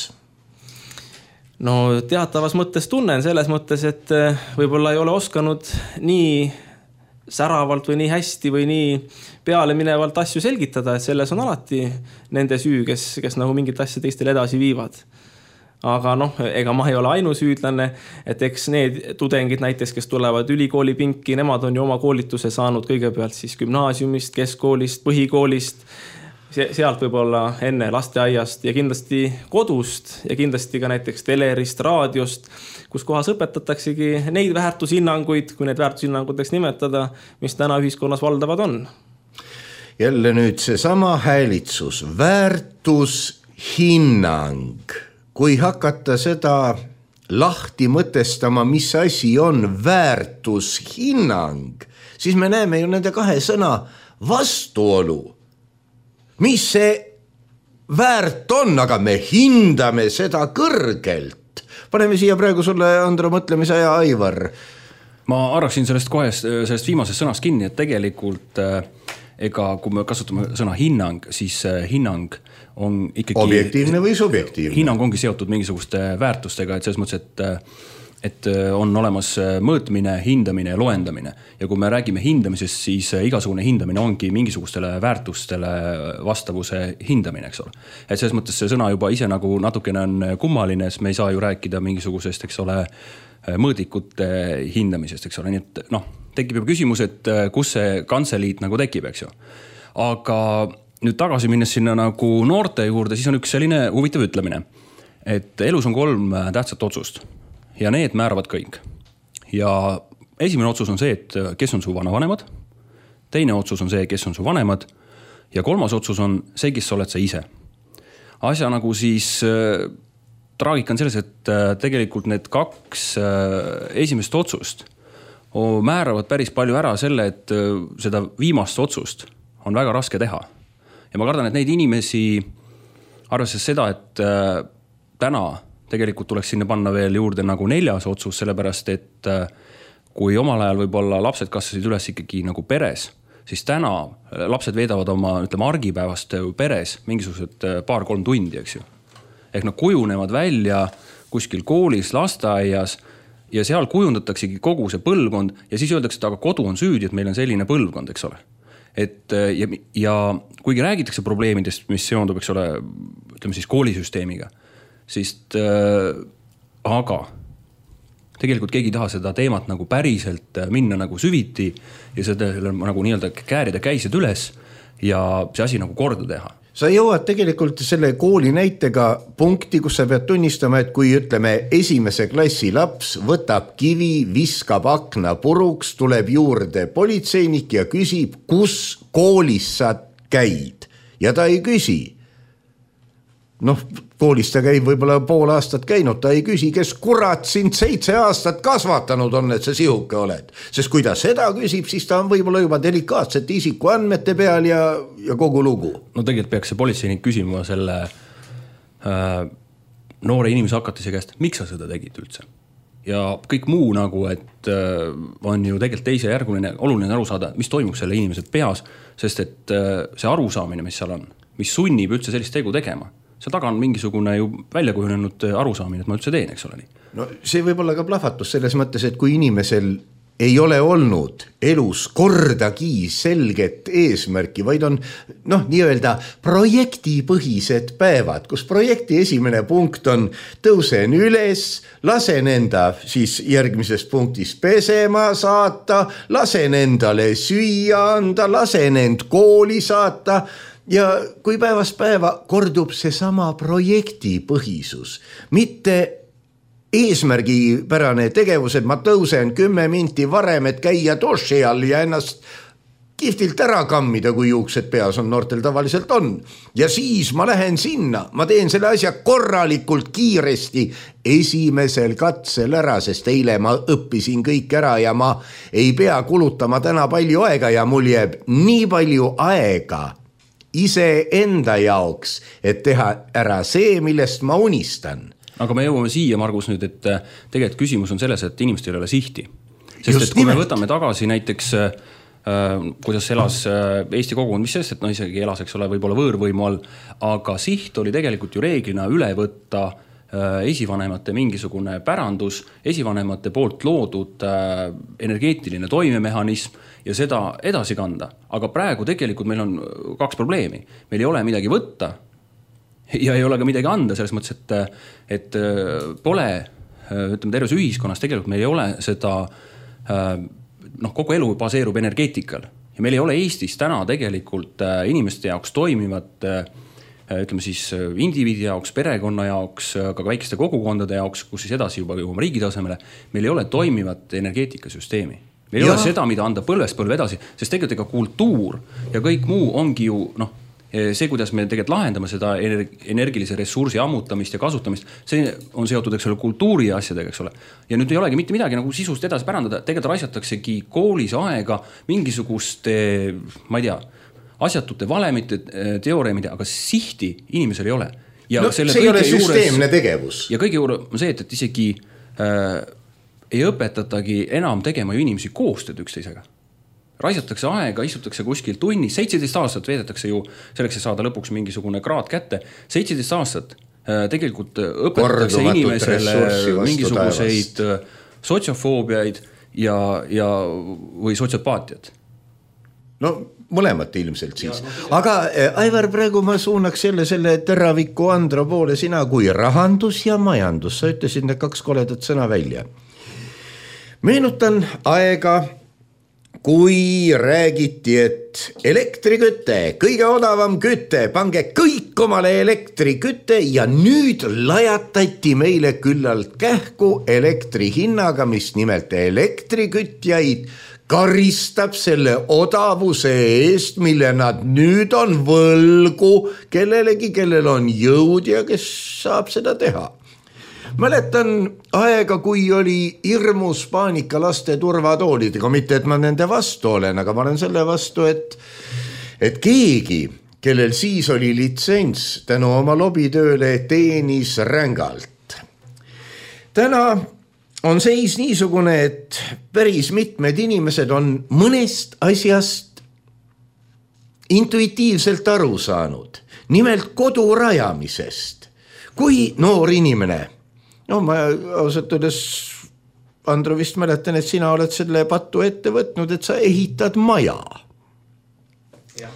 No teatavas mõttes tunnen selles mõttes, et võib-olla ei ole oskanud nii säravalt või nii hästi või nii peale minevalt asju selgitada, et selles on alati nende süü, kes, kes nagu mingit asja teistele edasi viivad. Aga noh, ega ma ei ole ainusüüdlane, et eks need tudengid näiteks, kes tulevad ülikooli pinki, nemad on ju oma koolituse saanud kõigepealt siis gümnaasiumist, keskkoolist, põhikoolist, sealt võib-olla enne lasteaiast ja kindlasti kodust ja kindlasti ka näiteks telerist, raadiost, kus kohas õpetataksegi neid väärtushinnanguid, kui need väärtushinnanguteks nimetada, mis täna ühiskonnas valdavad on. Jälle nüüd see sama häälitsus, väärtushinnang. Kui hakata seda lahti mõtestama, mis asi on väärtushinnang, siis me näeme ju nende kahe sõna vastuolu. Mis see väärt on, aga me hindame seda kõrgelt. Paneme siia praegu sulle, Andro, mõtlemise ja Aivar. Ma arvaksin sellest kohe, sellest viimasest sõnast kinni, et tegelikult ega kui me kasutame sõna hinnang, siis hinnang on ikkagi objektiivne või subjektiivne. Hinnang ongi seotud mingisuguste väärtustega, et selles mõttes, et et on olemas mõõtmine, hindamine ja loendamine. Ja kui me räägime hindamisest, siis igasugune hindamine ongi mingisugustele väärtustele vastavuse hindamine, eks ole. Et selles mõttes see sõna juba ise nagu natukene on kummaline, sest me ei saa ju rääkida mingisugusest, eks ole, mõõdikute hindamisest, eks ole. Nii et noh, tekib juba küsimus, et kus see kantseliit nagu tekib, eks ju. Aga nüüd tagasi minnes sinna nagu noorte juurde, siis on üks selline huvitav ütlemine, et elus on kolm tähtsat otsust. Ja need määravad kõik. Ja esimene otsus on see, et kes on su vanavanemad, teine otsus on see, kes on su vanemad ja kolmas otsus on see, kes oled sa ise. Asja nagu siis äh, traagika on selles, et äh, tegelikult need kaks äh, esimest otsust oh, määravad päris palju ära selle, et äh, seda viimast otsust on väga raske teha. Ja ma kardan, et neid inimesi arvestades seda, et äh, täna tegelikult tuleks sinna panna veel juurde nagu neljas otsus, sellepärast, et kui omal ajal võib-olla lapsed kasvasid üles ikkagi nagu peres, siis täna lapsed veedavad oma, ütleme, argipäevast peres mingisugused paar-kolm tundi, eks ju. Ehk nad kujunevad välja kuskil koolis, lasteaias ja seal kujundataksegi kogu see põlvkond ja siis öeldakse, et aga kodu on süüdi, et meil on selline põlvkond, eks ole. Et, ja, ja kuigi räägitakse probleemidest, mis seondub, eks ole, ütleme siis koolisüsteemiga, siis äh, aga tegelikult keegi taha seda teemat nagu päriselt minna nagu süviti ja seda nagu nii-öelda käärida käised üles ja see asi nagu korda teha. Sa jõuad tegelikult selle kooli näitega punkti, kus sa pead tunnistama, et kui ütleme esimese klassi laps võtab kivi, viskab akna puruks, tuleb juurde politseinik ja küsib, kus koolis sa käid ja ta ei küsi. Noh, koolis ta käib võib-olla pool aastat käinud, ta ei küsi, kes kurat sind seitse aastat kasvatanud on, et sa sihuke oled. Sest kui ta seda küsib, siis ta on võib-olla juba delikaatsete isiku andmete peal ja, ja kogu lugu. No tegelikult peaks see politseinik küsima selle äh, noore inimese hakatise käest, miks sa seda tegid üldse? Ja kõik muu nagu, et äh, on ju tegelikult teise järguline, oluline aru saada, mis toimub selle inimese peas, sest et äh, see arusaamine, mis seal on, mis sunnib üldse sellist tegu tegema, see taga on mingisugune ju väljakujunenud arusaamine, et ma üldse teen, eks ole nii. No see võib olla ka plahvatus selles mõttes, et kui inimesel ei ole olnud elus kordagi selget eesmärki, vaid on noh, nii-öelda projektipõhised päevad, kus projekti esimene punkt on tõusen üles, lasen enda siis järgmises punktis pesema saata, lasen endale süüa anda, lasen end kooli saata ja kui päevast päeva kordub see sama projektipõhisus, mitte eesmärgipärane tegevus, et ma tõusen kümme minti varem, et käia duši all ja ennast kihvtilt ära kammida, kui juuksed peas on, noortel tavaliselt on. Ja siis ma lähen sinna, ma teen selle asja korralikult kiiresti esimesel katsel ära, sest eile ma õppisin kõik ära ja ma ei pea kulutama täna palju aega ja mul jääb nii palju aega ise enda jaoks, et teha ära see, millest ma unistan. Aga me jõuame siia, Margus, nüüd, et tegelikult küsimus on selles, et inimestel ei ole sihti. Sest et kui me võtame tagasi näiteks, äh, kuidas elas Eesti kogukond, mis sellest, et no isegi elas, eks ole, võib-olla võõrvõimu all, aga siht oli tegelikult ju reeglina üle võtta äh, esivanemate mingisugune pärandus, esivanemate poolt loodud äh, energeetiline toimemehhanism ja seda edasi kanda. Aga praegu tegelikult meil on kaks probleemi. Meil ei ole midagi võtta, ja ei ole ka midagi anda selles mõttes, et, et pole, ütleme, terves ühiskonnas tegelikult meil ei ole seda, noh, kogu elu baseerub energeetikal ja meil ei ole Eestis täna tegelikult inimeste jaoks toimivat, ütleme siis indiviidi jaoks, perekonna jaoks, ka väikeste kogukondade jaoks, kus siis edasi juba jõuame riigi tasemele, meil ei ole toimivat energeetikasüsteemi. Meil ei ja. ole seda, mida anda põlvest põlve edasi, sest tegelikult ega kultuur ja kõik muu ongi ju, noh, see, kuidas me tegelikult lahendame seda energilise ressursi ammutamist ja kasutamist, see on seotud, eks ole, kultuuri ja asjadega, eks ole. Ja nüüd ei olegi mitte midagi nagu sisust edasi pärandada, tegelikult raisataksegi koolis aega mingisuguste, ma ei tea, asjatute valemite, teoreemide, aga sihti inimesel ei ole. Ja no, see ei ole süsteemne tegevus. Ja kõige juurde on see, et, et isegi äh, ei õpetatagi enam tegema ju inimesi koostööd üksteisega. Raisatakse aega, istutakse kuskil tunnis, seitseteist aastat veedetakse ju selleks, et saada lõpuks mingisugune kraad kätte. seitseteist aastat tegelikult õpetatakse inimesele mingisuguseid sotsiofoobiaid ja, ja, või sotsiopaatiat. No mõlemat ilmselt siis. Aga Aivar, praegu ma suunaks jälle selle teraviku Andro poole, sina kui rahandus ja majandus. Sa ütlesid need kaks koledat sõna välja. Meenutan aega, kui räägiti, et elektriküte, kõige odavam küte, pange kõik omale elektriküte ja nüüd lajatati meile küllalt kähku elektri hinnaga, mis nimelt elektrikütjaid karistab selle odavuse eest, mille nad nüüd on võlgu kellelegi, kellel on jõud ja kes saab seda teha. Mäletan aega, kui oli hirmus paanika laste turvatoolidega, mitte et ma nende vastu olen, aga ma olen selle vastu, et, et keegi, kellel siis oli litsents tänu oma lobitööle, teenis rängalt. Täna on seis niisugune, et päris mitmed inimesed on mõnest asjast intuitiivselt aru saanud, nimelt kodu rajamisest. Kui noor inimene, no ma ausalt öeldes, Andro, vist mäletan, et sina oled selle pattu ette võtnud, et sa ehitad maja. Ja,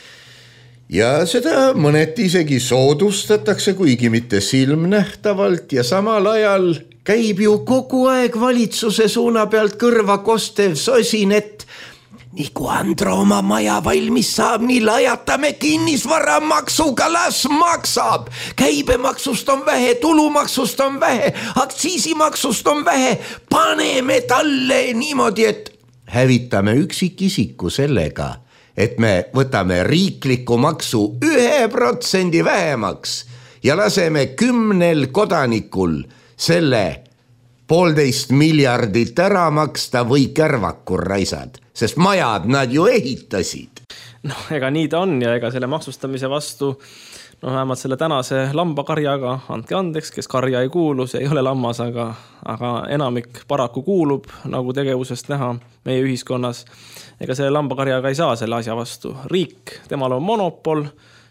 ja seda mõneti isegi soodustatakse, kuigi mitte silmnähtavalt ja samal ajal käib ju kogu aeg valitsuse suuna pealt kõrva kostev sosin, et nii kui Andro oma maja valmis saab, nii lajatame kinnisvaramaksuga, las maksab. Käibemaksust on vähe, tulumaksust on vähe, aktsiisimaksust on vähe. Paneme talle niimoodi, et hävitame üksikisiku sellega, et me võtame riikliku maksu ühe protsendi vähemaks ja laseme kümnel kodanikul selle poolteist miljardit ära maksta või kärvakur raisad. Sest majad nad ju ehitasid. No ega nii ta on ja ega selle maksustamise vastu, no vähemalt selle tänase lambakarjaga, andke andeks, kes karja ei kuulu, see ei ole lammas, aga, aga enamik paraku kuulub, nagu tegevusest näha meie ühiskonnas. Ega selle lambakarjaga ei saa selle asja vastu. Riik, temal on monopol,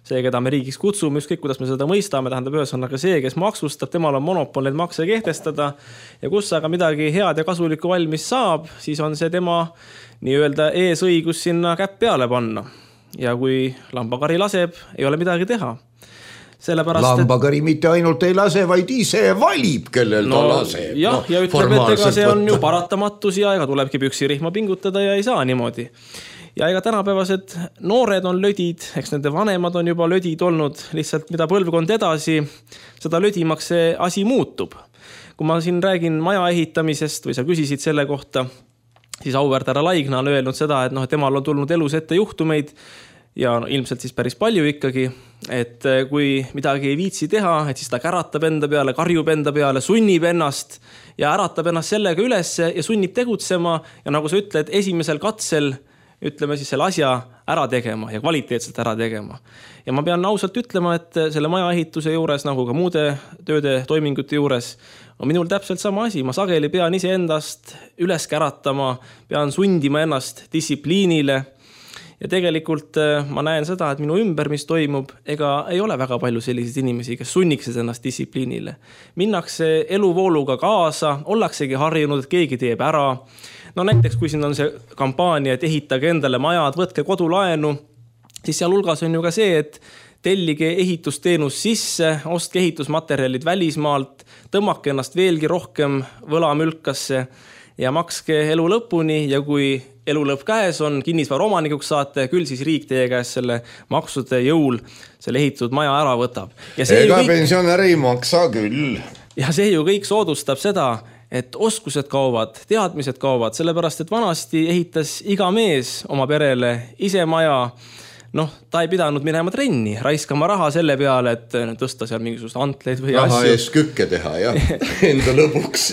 see, keda me riigiks kutsume, ükskõik kuidas me seda mõistame, tähendab ühesõnaga see, kes maksustab, temal on monopol neid makse kehtestada ja kus aga midagi head ja kasulikku valmis saab, siis on see tema nii-öelda eesõigus sinna käpp peale panna. Ja kui lambakari laseb, ei ole midagi teha. Sellepärast, lambakari et... mitte ainult ei lase, vaid ise valib, kellel no, ta laseb. Jah, no, ja ütleb, et ega see on ju paratamatus ja ega tulebki püksirihma pingutada ja ei saa niimoodi. Ja ega tänapäevased noored on lödid, eks nende vanemad on juba lödid olnud, lihtsalt mida põlvkond edasi, seda lödimaks see asi muutub. Kui ma siin räägin maja ehitamisest või sa küsisid selle kohta, siis auväärt härra Laigna on öelnud seda, et noh, temal on tulnud elus ette juhtumeid ja no, ilmselt siis päris palju ikkagi, et kui midagi ei viitsi teha, et siis ta käratab enda peale, karjub enda peale, sunnib ennast ja äratab ennast sellega üles ja sunnib tegutsema ja nagu sa ütled, esimesel katsel ütleme siis selle asja ära tegema ja kvaliteetselt ära tegema. Ja ma pean ausalt ütlema, et selle maja ehituse juures, nagu ka muude tööde toimingute juures, on minul täpselt sama asi. Ma sageli pean ise endast üles käratama, pean sundima ennast distsipliinile. Ja tegelikult ma näen seda, et minu ümber, mis toimub, ega ei ole väga palju selliseid inimesi, kes sunniksid ennast distsipliinile. Minnakse eluvooluga kaasa, ollaksegi harjunud, et keegi teeb ära. No näiteks, kui siin on see kampaania, et ehitage endale majad, võtke kodulaenu, siis seal hulgas on ju ka see, et tellige ehitusteenus sisse, ostke ehitusmaterjalid välismaalt, tõmmake ennast veelgi rohkem võlamülkasse ja makske elu lõpuni ja kui elu lõpp käes on, kinnisvara omanikuks saate, küll siis riik teie käes selle maksude jõul selle ehitatud maja ära võtab. Ja ega kõik... pensionär ei maksa küll. Ja see ju kõik soodustab seda, et oskused kaovad, teadmised kaovad, sellepärast, et vanasti ehitas iga mees oma perele ise maja. Noh, ta ei pidanud minema trenni, raiskama raha selle peale, et tõsta seal mingisugust antleid või raha asju. Raha ees kükke teha, jah, enda lõbuks.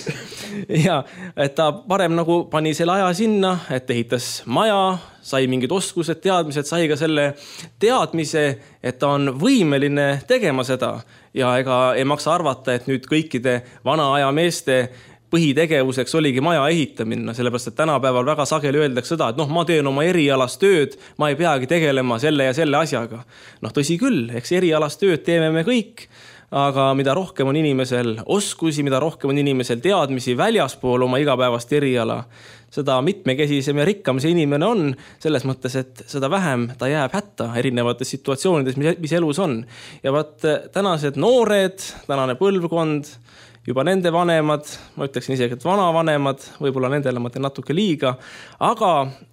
Ja, et ta parem nagu pani selle aja sinna, et ehitas maja, sai mingid oskused, teadmised, sai ka selle teadmise, et ta on võimeline tegema seda. Ja ega ei maksa arvata, et nüüd kõikide vana aja meeste põhitegevuseks oligi maja ehitamine, sellepärast, et tänapäeval väga sageli öeldakse seda, et noh, ma teen oma erialast tööd, ma ei peagi tegelema selle ja selle asjaga. Noh, tõsi küll, eks erialast tööd teeme me kõik, aga mida rohkem on inimesel oskusi, mida rohkem on inimesel teadmisi väljaspool oma igapäevast eriala, seda mitmekesisem ja rikkam see inimene on, selles mõttes, et seda vähem ta jääb hätta erinevates situatsioonides, mis elus on. Ja vaat tänased noored, tänane põlvkond, juba nende vanemad, ma ütleksin isegi, et vanavanemad, võib-olla nendele ma teen natuke liiga, aga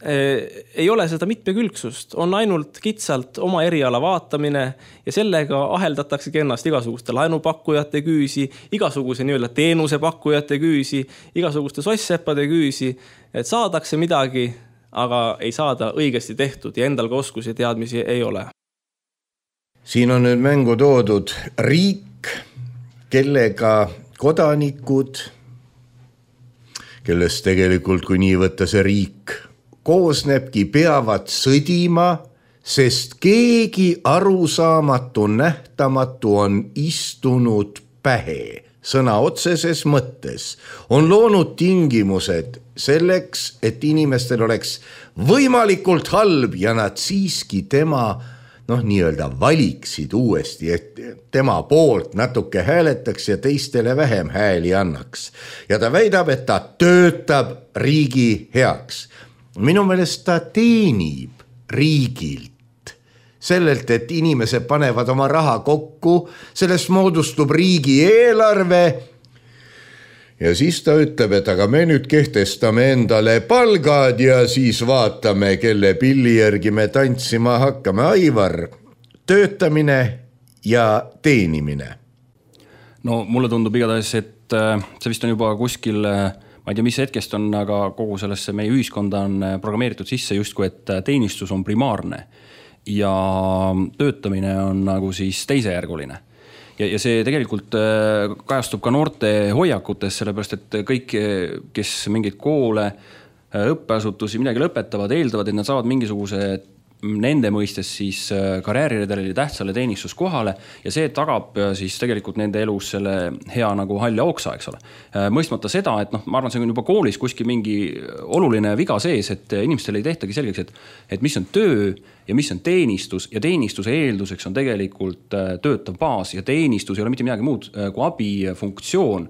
eh, ei ole seda mitmekülgsust, on ainult kitsalt oma eriala vaatamine ja sellega aheldataksegi ennast igasuguste laenupakkujate küüsi, igasuguse nii-öelda teenusepakkujate küüsi, igasuguste sossseppade küüsi, et saadakse midagi, aga ei saada õigesti tehtud ja endal ka oskusi ja teadmisi ei ole. Siin on nüüd mängu toodud riik, kellega kodanikud, kellest tegelikult, kui nii võtta see riik, koosnebki, peavad sõdima, sest keegi arusaamatu, nähtamatu on istunud pähe, sõna otseses mõttes, on loonud tingimused selleks, et inimestel oleks võimalikult halb ja nad siiski tema noh, nii-öelda valiksid uuesti, et tema poolt natuke hääletaks ja teistele vähem hääli annaks. Ja ta väidab, et ta töötab riigi heaks. Minu meelest ta teenib riigilt. Sellelt, et inimesed panevad oma raha kokku, sellest moodustub riigi eelarve ja siis ta ütleb, et aga me nüüd kehtestame endale palgad ja siis vaatame, kelle pilli järgi me tantsima hakkame. Aivar, töötamine ja teenimine. No mulle tundub igatahes, et see vist on juba kuskil, ma ei tea, mis hetkest on, aga kogu sellesse meie ühiskonda on programmeeritud sisse justkui, et teenistus on primaarne ja töötamine on nagu siis teisejärguline. Ja, ja see tegelikult kajastub ka noorte hoiakutes, sellepärast, et kõik, kes mingeid koole, õppeasutusi midagi lõpetavad, eeldavad, et nad saavad mingisuguse nende mõistes siis karjääriredelile tähtsale teenistuskohale ja see tagab siis tegelikult nende elus selle hea nagu hall ja oksa, eks ole. Mõistmata seda, et noh, ma arvan, see on juba koolis kuskil mingi oluline viga sees, et inimestele ei tehtagi selgeks, et, et mis on töö ja mis on teenistus ja teenistuse eelduseks on tegelikult töötav baas ja teenistus ei ole mitte midagi muud kui abifunktsioon.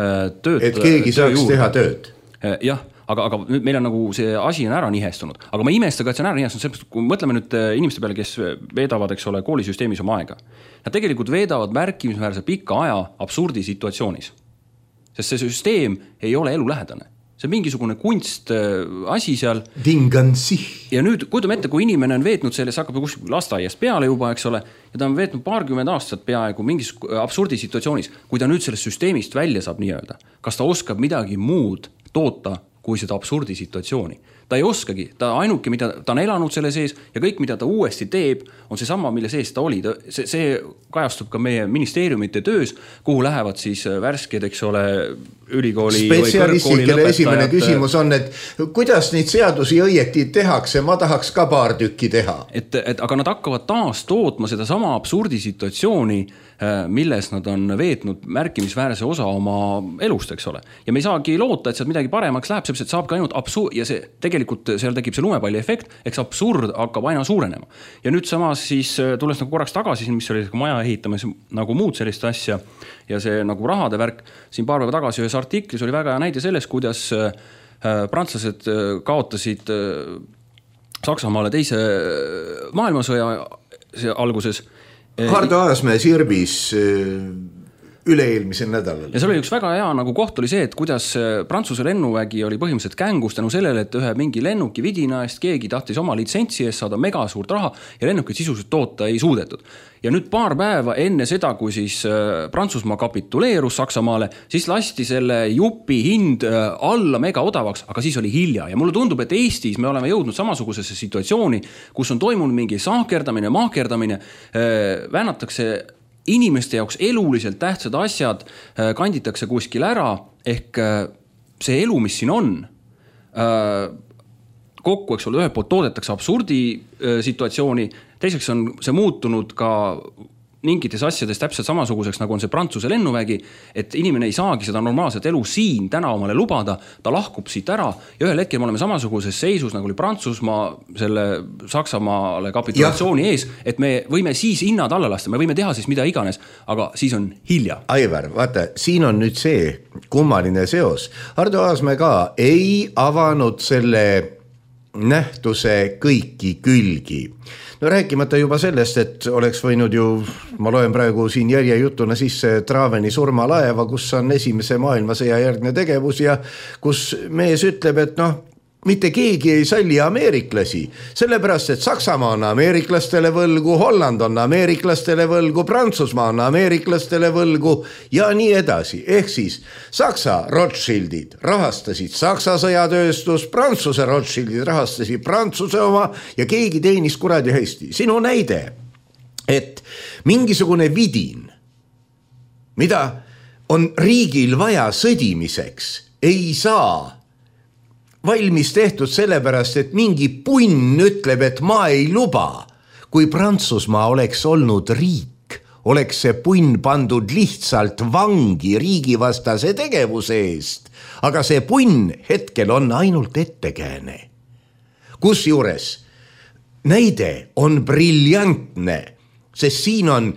Et keegi saaks teha tööd. Jah. Aga, aga meil on nagu see asi on ära nihestunud. Aga ma imesta ka, et see on ära nihestunud, sellepärast, kui mõtleme nüüd inimeste peale, kes veedavad, eks ole, koolisüsteemis oma aega. Nad tegelikult veedavad märkimisväärse pika aja absurdi situatsioonis. Sest see süsteem ei ole elulähedane. See on mingisugune kunst asi seal. Vingansi. Ja nüüd kujutame ette, kui inimene on veetnud selles, hakkab kuskil lasteaiast peale juba, eks ole, ja ta on veetnud paarkümmend aastat peaaegu mingis absurdi situatsioonis, kui ta nüüd sellest süsteemist välja saab nii-öelda. Kas ta oskab midagi muud toota kui seda absurdi situatsiooni. Ta ei oskagi, ta ainuke, mida ta on elanud selle sees ja kõik, mida ta uuesti teeb, on see sama, mille sees ta oli. See, see kajastub ka meie ministeeriumite töös, kuhu lähevad siis värsked, eks ole, ülikooli spetsialisti, kelle esimene küsimus on, et kuidas neid seadusi õieti tehakse, ma tahaks ka paar tükki teha. Et, et, aga nad hakkavad taas tootma seda sama absurdi situatsiooni, milles nad on veetnud märkimisväärse osa oma elust, eks ole. Ja me ei saagi loota, et sealt midagi paremaks läheb, seepärast, et saab ka ainult absurd, ja see tegelikult seal tekib see lumepalli efekt, eks absurd hakkab aina suurenema. Ja nüüd samas siis tulles nagu korraks tagasi, mis oli maja ehitamise nagu muud sellist asja ja see nagu rahade värk, siin paar päeva tagasi ühes artiklis oli väga näide sellest, kuidas prantslased kaotasid Saksamaale teise maailmasõja alguses. Hardo Aasmäe Sirbis üle-eelmisel nädalal. Ja see oli üks väga hea nagu koht oli see, et kuidas Prantsuse lennuvägi oli põhimõtteliselt kängus tänu sellele, et ühe mingi lennuki vidina eest keegi tahtis oma litsentsi eest saada mega suurt raha ja lennukit sisuliselt toota ei suudetud. Ja nüüd paar päeva enne seda, kui siis Prantsusmaa kapituleerus Saksamaale, siis lasti selle jupi hind alla mega odavaks, aga siis oli hilja. Ja mulle tundub, et Eestis me oleme jõudnud samasugusesse situatsiooni, kus on toimunud mingi saakerdamine, maakerdamine, väänatakse inimeste jaoks eluliselt tähtsad asjad, kanditakse kuskil ära, ehk see elu, mis siin on, kokku, eks ole, ühe poolt toodetakse absurdi situatsiooni, teiseks on see muutunud ka mingites asjades täpselt samasuguseks, nagu on see Prantsuse lennuvägi, et inimene ei saagi seda normaalset elu siin täna omale lubada, ta lahkub siit ära ja ühel hetkel me oleme samasuguses seisus, nagu oli Prantsusmaa selle Saksamaale kapitulatsiooni ees, et me võime siis hinnad alla lasta, me võime teha siis mida iganes, aga siis on hilja. Aivar, vaata, siin on nüüd see kummaline seos. Hardo Aasmäe ka ei avanud selle nähtuse kõiki külgi. No rääkimata juba sellest, et oleks võinud ju, ma loen praegu siin järjejutuna sisse Traveni surmalaeva, kus on esimese maailmasõja järgne tegevus ja kus mees ütleb, et noh, mitte keegi ei salli ameeriklasi, sellepärast, et Saksamaa on ameeriklastele võlgu, Holland on ameeriklastele võlgu, Prantsusmaa on ameeriklastele võlgu ja nii edasi. Ehk siis Saksa Rothschildid rahastasid Saksa sõjatööstus, Prantsuse Rothschildid rahastasid Prantsuse oma ja keegi teenis kuradi hästi. Sinu näide, et mingisugune vidin, mida on riigil vaja sõdimiseks, ei saa valmis tehtud sellepärast, et mingi punn ütleb, et ma ei luba. Kui Prantsusmaa oleks olnud riik, oleks see punn pandud lihtsalt vangi riigivastase tegevuse eest, aga see punn hetkel on ainult ettekääne. Kus juures näide on briljantne, sest siin on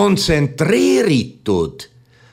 kontsentreeritud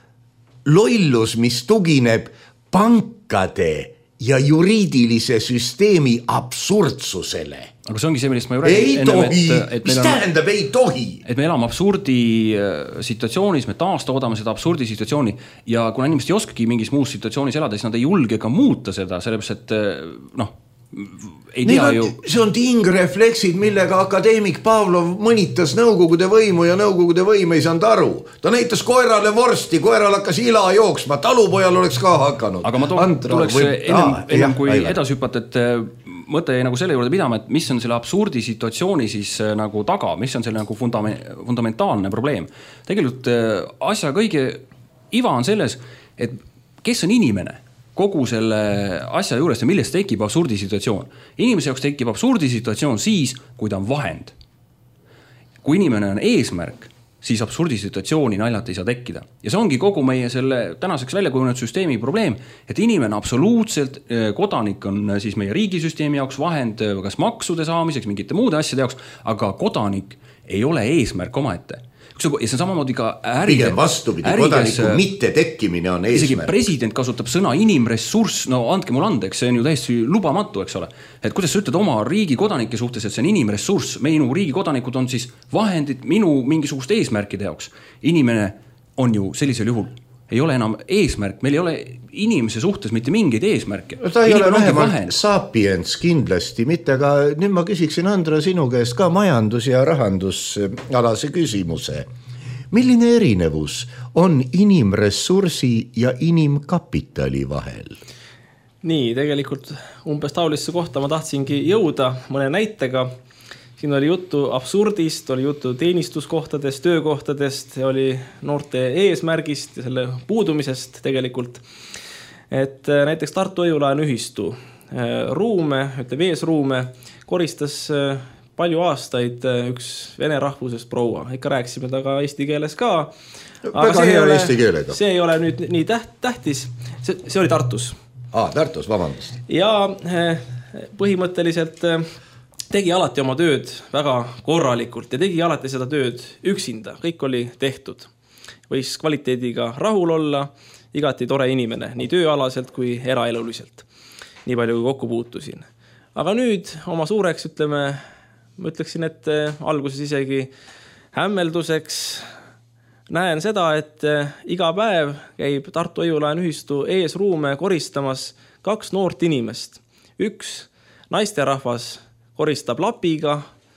lollus, mis tugineb pankade ja juriidilise süsteemi absurdsusele. Aga see ongi see, millest ma ju räägin. Ei tohi, et, et mis on, tähendab ei tohi? Et me elame absurdi situatsioonis, me taastoodame seda absurdi situatsiooni ja kuna inimesed ei oskagi mingis muus situatsioonis elada, siis nad ei julge ka muuta seda, sellepärast, et noh, ei tea on, ju. See on tingrefleksid, millega akadeemik Pavlov mõnitas nõukogude võimu ja nõukogude võim ei saanud aru. Ta näitas koerale vorsti, koeral hakkas ila jooksma, talupojal oleks ka hakanud. Aga ma to- tuleks või... ennem, ah, ennem kui edasi hüpata, et mõte jäi nagu selle juurde pidama, et mis on selle absurdi situatsiooni siis nagu taga, mis on selle nagu fundament, fundamentaalne probleem. Tegelikult asja kõige iva on selles, et kes on inimene? kogu selle asja juures, millest tekib absurdisituatsioon. Inimese jaoks tekib absurdisituatsioon siis, kui ta on vahend. Kui inimene on eesmärk, siis absurdisituatsiooni naljalt ei saa tekkida. Ja see ongi kogu meie selle tänaseks välja kujunenud süsteemi probleem, et inimene absoluutselt, kodanik on siis meie riigisüsteemi jaoks vahend, kas maksude saamiseks, mingite muude asjade jaoks, aga kodanik ei ole eesmärk omaette. Ja see on samamoodi ka äride, pigem vastupidi, kodaniku mitte tekkimine on eesmärk. Isegi president kasutab sõna inimressurss, no andke mul andeks, see on ju täiesti lubamatu, eks ole. Et kuidas sa ütled oma riigi kodanike suhtes, et see on inimressurss, minu riigi kodanikud on siis vahendid minu mingisugust eesmärkide jaoks. Inimene on ju sellisel juhul, ei ole enam eesmärk, meil ei ole inimese suhtes mitte mingeid eesmärke. Ta ei ole vähemalt sapiens kindlasti, mitte ka, nüüd ma küsiksin Andra sinu käest ka majandus- ja rahandusalase küsimuse. Milline erinevus on inimressursi ja inimkapitali vahel? Nii, tegelikult umbes taolisse kohta ma tahtsingi jõuda mõne näitega. Siin oli juttu absurdist, oli juttu teenistuskohtadest, töökohtadest, oli noorte eesmärgist ja selle puudumisest tegelikult. Et näiteks Tartu Õiulaen ühistu ruume, ütleb eesruume, koristas palju aastaid üks vene rahvusest proua. Ikka rääkisime taga eesti keeles ka. Väga hea ole, eesti keelega. See ei ole nüüd nii täht, tähtis. See, see oli Tartus. Ah, Tartus, vabandust. Ja põhimõtteliselt tegi alati oma tööd väga korralikult ja tegi alati seda tööd üksinda. Kõik oli tehtud. Võis kvaliteediga rahul olla, igati tore inimene, nii tööalaselt kui eraeluliselt. Nii palju kui kokku puutusin. Aga nüüd oma suureks, ütleme, ma ütleksin, et alguses isegi hämmelduseks näen seda, et iga päev käib Tartu Õiulaen ühistu eesruume koristamas kaks noort inimest. Üks naisterahvas koristab lapiga,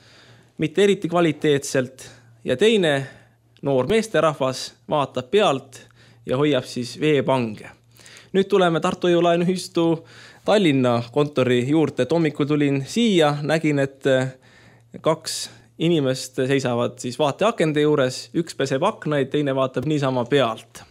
mitte eriti kvaliteetselt, ja teine noor meesterahvas vaatab pealt ja hoiab siis veepange. Nüüd tuleme Tartu Õiulaen ühistu Tallinna kontori juurde, et hommikul tulin siia, nägin, et kaks inimest seisavad siis vaateakende juures, üks peseb aknaid, teine vaatab niisama pealt.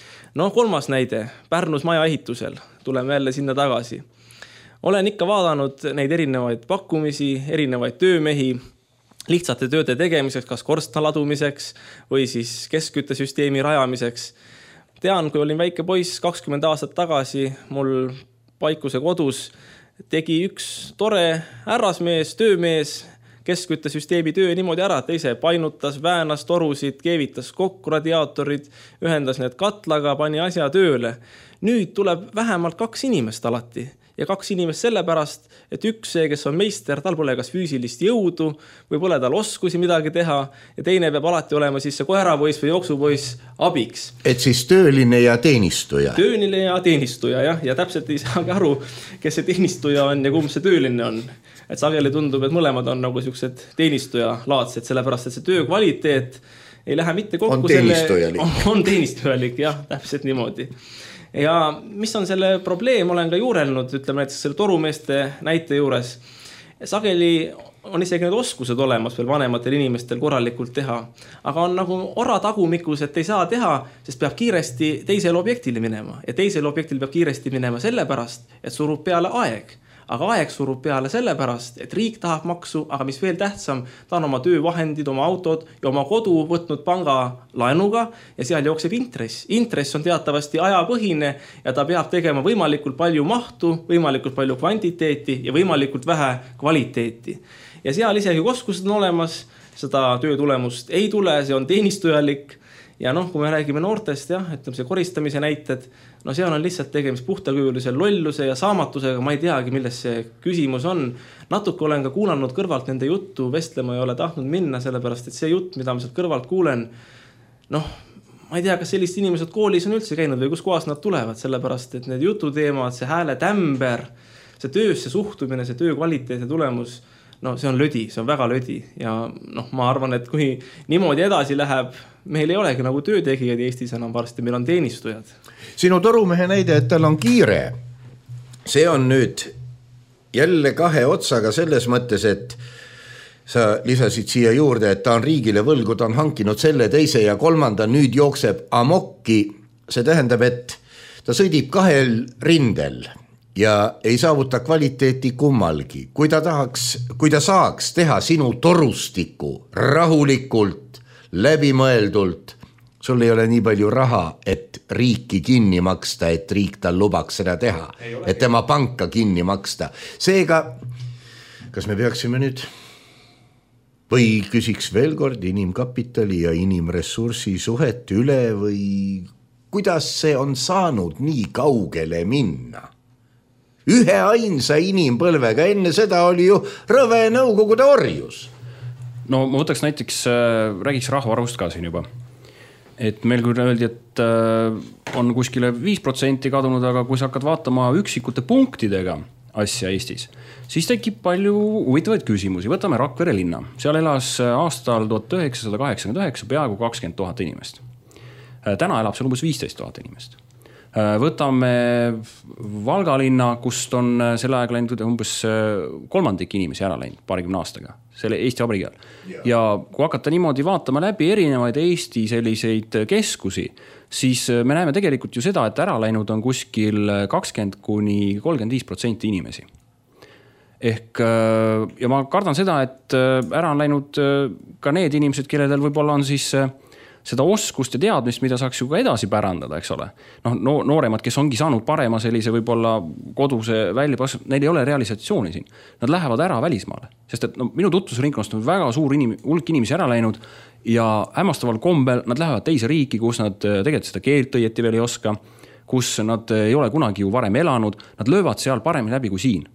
No kolmas näide, Pärnus maja ehitusel, tuleme jälle sinna tagasi. Olen ikka vaadanud neid erinevaid pakkumisi, erinevaid töömehi, lihtsate tööde tegemiseks, kas korstna ladumiseks või siis keskküttesüsteemi rajamiseks. Tean, kui olin väike poiss kakskümmend aastat tagasi, mul paikuse kodus tegi üks tore härrasmees, töömees, keskküttesüsteemi töö niimoodi ära, et ise painutas, väänas torusid, keevitas kokku radiaatorid, ühendas need katlaga, pani asja tööle. Nüüd tuleb vähemalt kaks inimest alati. Ja kaks inimest sellepärast, et üks see, kes on meister, tal pole kas füüsilist jõudu või pole tal oskusi midagi teha ja teine peab alati olema siis see koerapoiss või jooksupoiss abiks. Et siis tööline ja teenistuja. Tööline ja teenistuja, jah. Ja täpselt ei saagi aru, kes see teenistuja on ja kumb see tööline on. Et sageli tundub, et mõlemad on nagu sellised teenistuja laadsed, sellepärast, et see töö kvaliteet ei lähe mitte kokku. On teenistujalik. Selle... On teenistujalik, jah, täpselt niimoodi. Ja mis on selle probleem, olen ka juurelnud, ütleme näiteks selle torumeeste näite juures. Sageli on isegi need oskused olemas veel vanematel inimestel korralikult teha, aga on nagu ora tagumikus, et ei saa teha, sest peab kiiresti teisele objektile minema ja teisele objektile peab kiiresti minema sellepärast, et surub peale aeg. Aga aeg surub peale sellepärast, et riik tahab maksu, aga mis veel tähtsam, ta on oma töövahendid, oma autod ja oma kodu võtnud panga laenuga ja seal jookseb intress. Intress on teatavasti ajapõhine ja ta peab tegema võimalikult palju mahtu, võimalikult palju kvantiteeti ja võimalikult vähe kvaliteeti. Ja seal isegi oskused on olemas, seda töö tulemust ei tule, see on teenistujalik. Ja noh, kui me räägime noortest, jah, ütleme see koristamise näited, no seal on lihtsalt tegemist puhtakujulise lolluse ja saamatusega, ma ei teagi, milles see küsimus on. Natuke olen ka kuulanud kõrvalt nende juttu, vestlema ei ole tahtnud minna, sellepärast, et see jutt, mida ma sealt kõrvalt kuulen, noh, ma ei tea, kas sellist inimesed koolis on üldse käinud või kus kohas nad tulevad, sellepärast, et need jututeemad, see hääle tämber, see töös, see suhtumine, see töö kvaliteet ja tulemus, no see on lödi, see on väga lödi ja noh, ma arvan, et kui niimoodi edasi läheb, meil ei olegi nagu töötegijad Eestis enam varsti, meil on teenistujad. Sinu torumehe näide, et tal on kiire, see on nüüd jälle kahe otsaga selles mõttes, et sa lisasid siia juurde, et ta on riigile võlgu, ta on hankinud selle teise ja kolmanda, nüüd jookseb amokki. See tähendab, et ta sõidib kahel rindel ja ei saavuta kvaliteeti kummalgi. Kui ta tahaks, kui ta saaks teha sinu torustiku rahulikult, läbimõeldult, sul ei ole nii palju raha, et riiki kinni maksta, et riik tal lubaks seda teha, et tema panka kinni maksta. Seega, kas me peaksime nüüd või küsiks veel kord inimkapitali ja inimressursi suhet üle või kuidas see on saanud nii kaugele minna? Ühe ainsa inimpõlvega, enne seda oli ju rõve nõukogude orjus. No ma võtaks näiteks, räägiks rahvaarvust ka siin juba. Et meil küll öeldi, et on kuskile viis protsenti kadunud, aga kui sa hakkad vaatama üksikute punktidega asja Eestis, siis tekib palju huvitavaid küsimusi. Võtame Rakvere linna. Seal elas aastal tuhat üheksasada kaheksakümmend üheksa peaaegu kakskümmend tuhat inimest. Täna elab seal umbes viisteist tuhat inimest. Võtame Valga linna, kust on selle aeg läinud umbes kolmandik inimesi ära läinud paarikümne aastaga, selle Eesti Vabariigi ajal. Ja kui hakata niimoodi vaatama läbi erinevaid Eesti selliseid keskusi, siis me näeme tegelikult ju seda, et ära läinud on kuskil kakskümmend kuni kolmkümmend viis protsenti inimesi. Ehk, ja ma kardan seda, et ära on läinud ka need inimesed, kellel võib-olla on siis seda oskust ja teadmist, mida saaks ju ka edasi pärandada, eks ole. No, nooremad, kes ongi saanud parema sellise võib-olla koduse väljapas, neil ei ole realisatsiooni siin. Nad lähevad ära välismaale. Sest et no, minu tutvusringkonnast on väga suur inim, hulk inimesi ära läinud ja hämmastaval kombel nad lähevad teise riiki, kus nad tegelikult seda keelt õieti veel ei oska, kus nad ei ole kunagi ju varem elanud, nad löövad seal paremini läbi kui siin.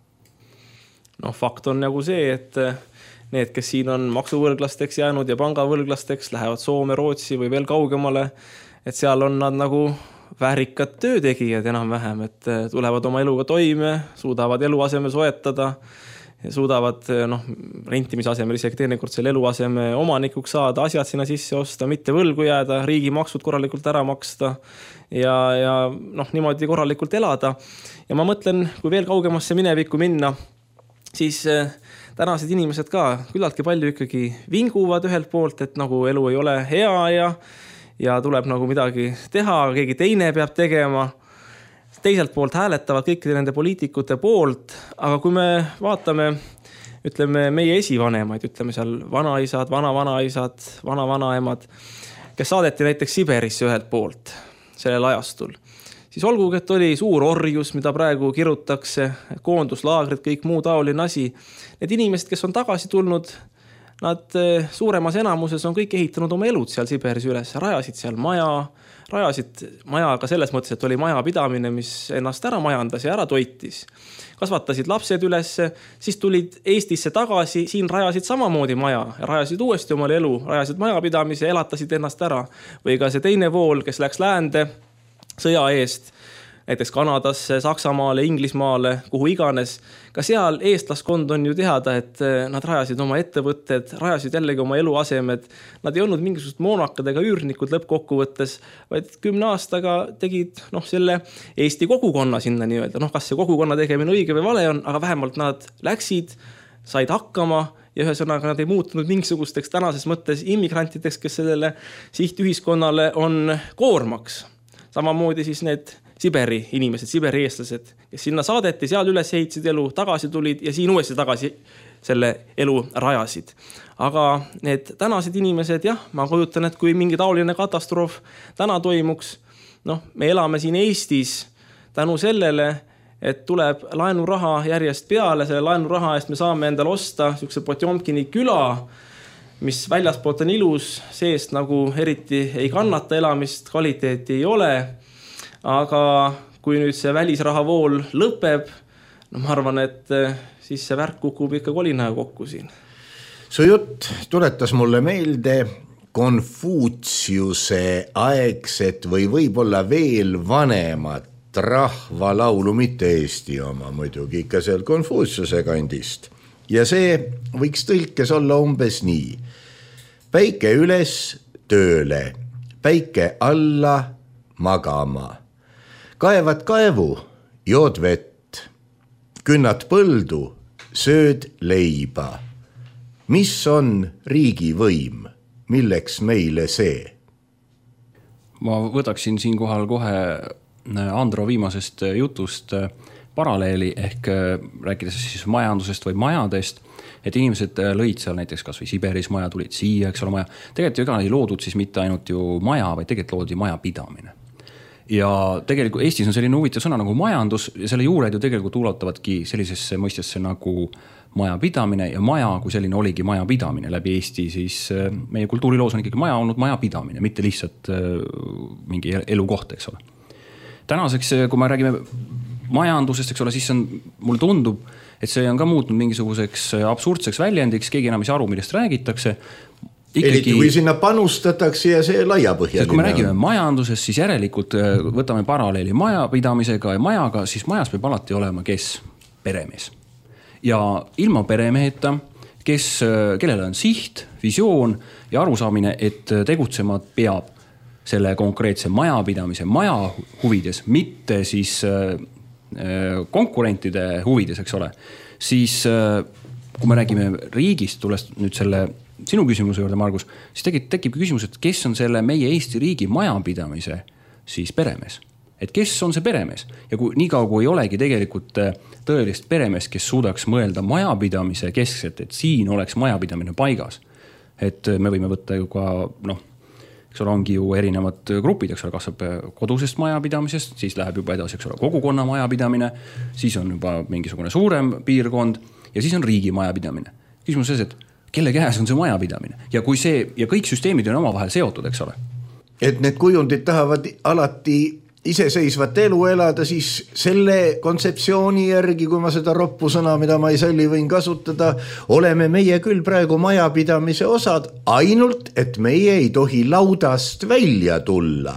No fakt on nagu see, et need, kes siin on maksuvõlglasteks jäänud ja pangavõlglasteks, lähevad Soome, Rootsi või veel kaugemale, et seal on nad nagu väärikad töötegijad enam vähem, et tulevad oma eluga toime, suudavad eluaseme soetada, suudavad noh, rentimise asemel isegi teinekord selle eluaseme omanikuks saada, asjad sinna sisse osta, mitte võlgu jääda, riigi maksud korralikult ära maksta ja, ja noh, niimoodi korralikult elada. Ja ma mõtlen, kui veel kaugemasse minevikku minna, siis tänased inimesed ka küllaltki palju ikkagi vinguvad ühelt poolt, et nagu elu ei ole hea ja, ja tuleb nagu midagi teha, keegi teine peab tegema. Teiselt poolt hääletavad kõikide nende poliitikute poolt, aga kui me vaatame, ütleme meie esivanemaid, ütleme seal vanaisad, vana-vanaisad, vana-vanaemad, kes saadeti näiteks Siberisse ühelt poolt sellel ajastul, siis olgugi, et oli suur orjus, mida praegu kirutakse, koonduslaagrid, kõik muu taoline asi. Need inimesed, kes on tagasi tulnud, nad suuremas enamuses on kõik ehitanud oma elud seal Siberis üles, rajasid seal maja, rajasid maja ka selles mõttes, et oli maja pidamine, mis ennast ära majandas ja ära toitis. Kasvatasid lapsed üles, siis tulid Eestisse tagasi, siin rajasid samamoodi maja, rajasid uuesti omale elu, rajasid maja pidamise, elatasid ennast ära. Või ka see teine pool, kes läks läände sõja eest, näiteks Kanadasse, Saksamaale, Inglismaale, kuhu iganes. Ka seal eestlaskond on ju teada, et nad rajasid oma ettevõtted, rajasid jällegi oma eluasemed. Nad ei olnud mingisugust moonakad ega üürnikud lõppkokkuvõttes, vaid kümne aastaga tegid noh, selle Eesti kogukonna sinna nii-öelda. Noh, kas see kogukonna tegemine õige või vale on, aga vähemalt nad läksid, said hakkama ja ühesõnaga nad ei muutunud mingisugusteks tänases mõttes immigrantideks, kes sellele sihtühiskonnale on koormaks. Samamoodi siis need Siberi inimesed, Siberi eestlased, kes sinna saadeti, seal üles ehitasid elu, tagasi tulid ja siin uuesti tagasi selle elu rajasid. Aga need tänased inimesed, jah, ma kujutan, et kui mingi taoline katastroof täna toimuks, noh, me elame siin Eestis tänu sellele, et tuleb laenuraha järjest peale, selle laenuraha eest me saame endal osta sükse Potjomkini küla, mis väljaspoolt on ilus, seest nagu eriti ei kannata elamist, kvaliteeti ei ole. Aga kui nüüd see välisraha vool lõpeb, no ma arvan, et siis see värk kukub ikka kolinaja kokku siin. Su jutt tuletas mulle meelde Konfutsiuse aegset või võib-olla veel vanemat rahvalaulu, mitte Eesti oma muidugi, ikka seal Konfutsiuse kandist. Ja see võiks tõlkes olla umbes nii. Päike üles tööle, päike alla magama. Kaevad kaevu, jood vett, künnad põldu, sööd leiba. Mis on riigi võim, milleks meile see? Ma võtaksin siin kohal kohe Andro viimasest jutust paralleeli ehk rääkides siis majandusest või majadest, et inimesed lõid seal näiteks kas või Siberis maja, tulid siia, eks ole maja. Tegelikult ju ega ei loodud siis mitte ainult ju maja, vaid tegelikult loodi maja pidamine. Ja tegelikult Eestis on selline huvitav sõna nagu majandus ja selle juured ju tegelikult ulatavadki sellisesse mõistesse nagu maja pidamine ja maja, kui selline oligi maja pidamine läbi Eesti, siis meie kultuuriloos on ikkagi maja olnud maja pidamine, mitte lihtsalt mingi elukoht, eks ole. Tänaseks, kui me räägime majandusest, eks ole, siis on, mulle tundub, et see on ka muutnud mingisuguseks absurdseks väljendiks, keegi enam ei saa aru, millest räägitakse. Ikkagi, eriti kui sinna panustatakse ja see laiapõhjaline. Kui me räägime majandusest, siis järelikult võtame paralleeli majapidamisega ja majaga, siis majas peab alati olema kes? Peremees. Ja ilma peremeheta, kes, kellele on siht, visioon ja arusaamine, et tegutsema peab selle konkreetse majapidamise maja huvides, mitte siis konkurentide huvides, eks ole, siis kui me räägime riigist, tulles nüüd selle sinu küsimuse juurde, Margus, siis tekib, tekib küsimus, et kes on selle meie Eesti riigi majapidamise siis peremees. Et kes on see peremees ja kui nii kaua kui ei olegi tegelikult tõelist peremees, kes suudaks mõelda majapidamise keskselt, et siin oleks majapidamine paigas. Et me võime võtta ju ka, noh, eks ole, ongi ju erinevad grupid, eks ole, kasvab kodusest majapidamisest, siis läheb juba edasi, eks ole, kogukonna majapidamine, siis on juba mingisugune suurem piirkond ja siis on riigi majapidamine. Küsimus on see, et kelle käes on see majapidamine ja kui see ja kõik süsteemid on omavahel seotud, eks ole. Et need kujundid tahavad alati iseseisvat elu elada, siis selle kontseptsiooni järgi, kui ma seda roppu sõna, mida ma ei salli võin kasutada, oleme meie küll praegu majapidamise osad, ainult et meie ei tohi laudast välja tulla.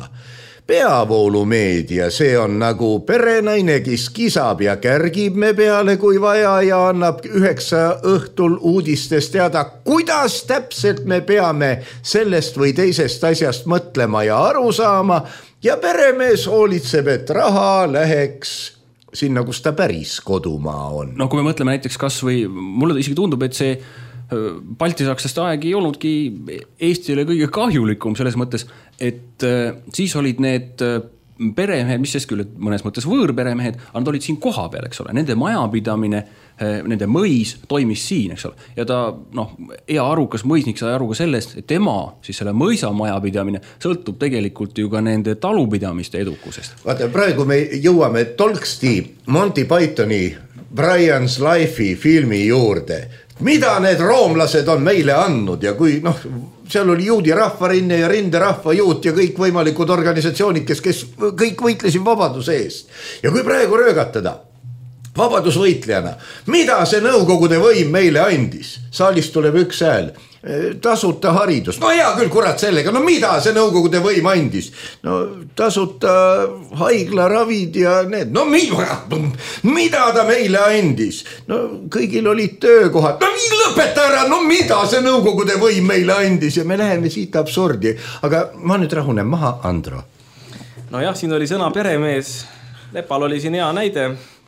Peavoolumeedia, see on nagu perenaine, kes kisab ja kärgib me peale kui vaja ja annab üheksa õhtul uudistest teada, kuidas täpselt me peame sellest või teisest asjast mõtlema ja aru saama. Ja peremees hoolitseb, et raha läheks sinna, kus ta päris kodumaa on. No kui me mõtleme näiteks kas või, mulle isegi tundub, et see baltisakslaste aeg ei olnudki Eestile kõige kahjulikum selles mõttes, et siis olid need peremehed, mis sest küll mõnes mõttes võõrperemehed, aga nad olid siin koha peal, eks ole. Nende majapidamine, nende mõis toimis siin, eks ole. Ja ta, noh, hea arukas mõisnik sai aru ka sellest, et tema, siis selle mõisa majapidamine sõltub tegelikult ju ka nende talupidamiste edukusest. Vaata, praegu me jõuame tolksti Monty Pythoni Brian's Life'i filmi juurde. Mida need roomlased on meile andnud ja kui, noh, seal oli juudi rahvarinne ja rinde rahvajuut ja kõik võimalikud organisatsioonid, kes, kes kõik võitlesid vabaduse eest. Ja kui praegu röögatada vabadusvõitlejana, mida see nõukogude võim meile andis? Saalist tuleb üks hääl. Tasuta haridus. No hea küll, kurat sellega. No mida see nõukogude võim andis? No tasuta haiglaravid ja need. No mida, mida ta meile andis? No kõigil olid töökohad. No lõpeta ära, no mida see nõukogude võim meile andis? Ja me läheme siit absurdi. Aga ma nüüd rahunen maha, Andro. No jah, siin oli sõna peremees. Lepal oli siin hea näide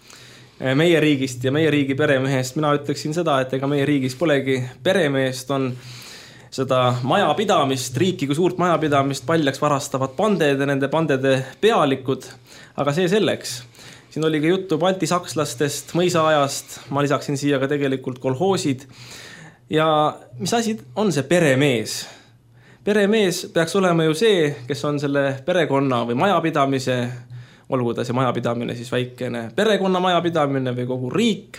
meie riigist ja meie riigi peremehest. Mina ütleksin seda, et ega meie riigis polegi peremeest, on seda majapidamist, riiki kui suurt majapidamist paljaks varastavad panded ja nende pandede pealikud, aga see selleks. Siin oli ka juttu baltisakslastest, mõisaajast, ma lisaksin siia ka tegelikult kolhoosid. Ja mis asi on see peremees? Peremees peaks olema ju see, kes on selle perekonna või majapidamise, olgu ta see majapidamine siis väikene perekonna majapidamine või kogu riik,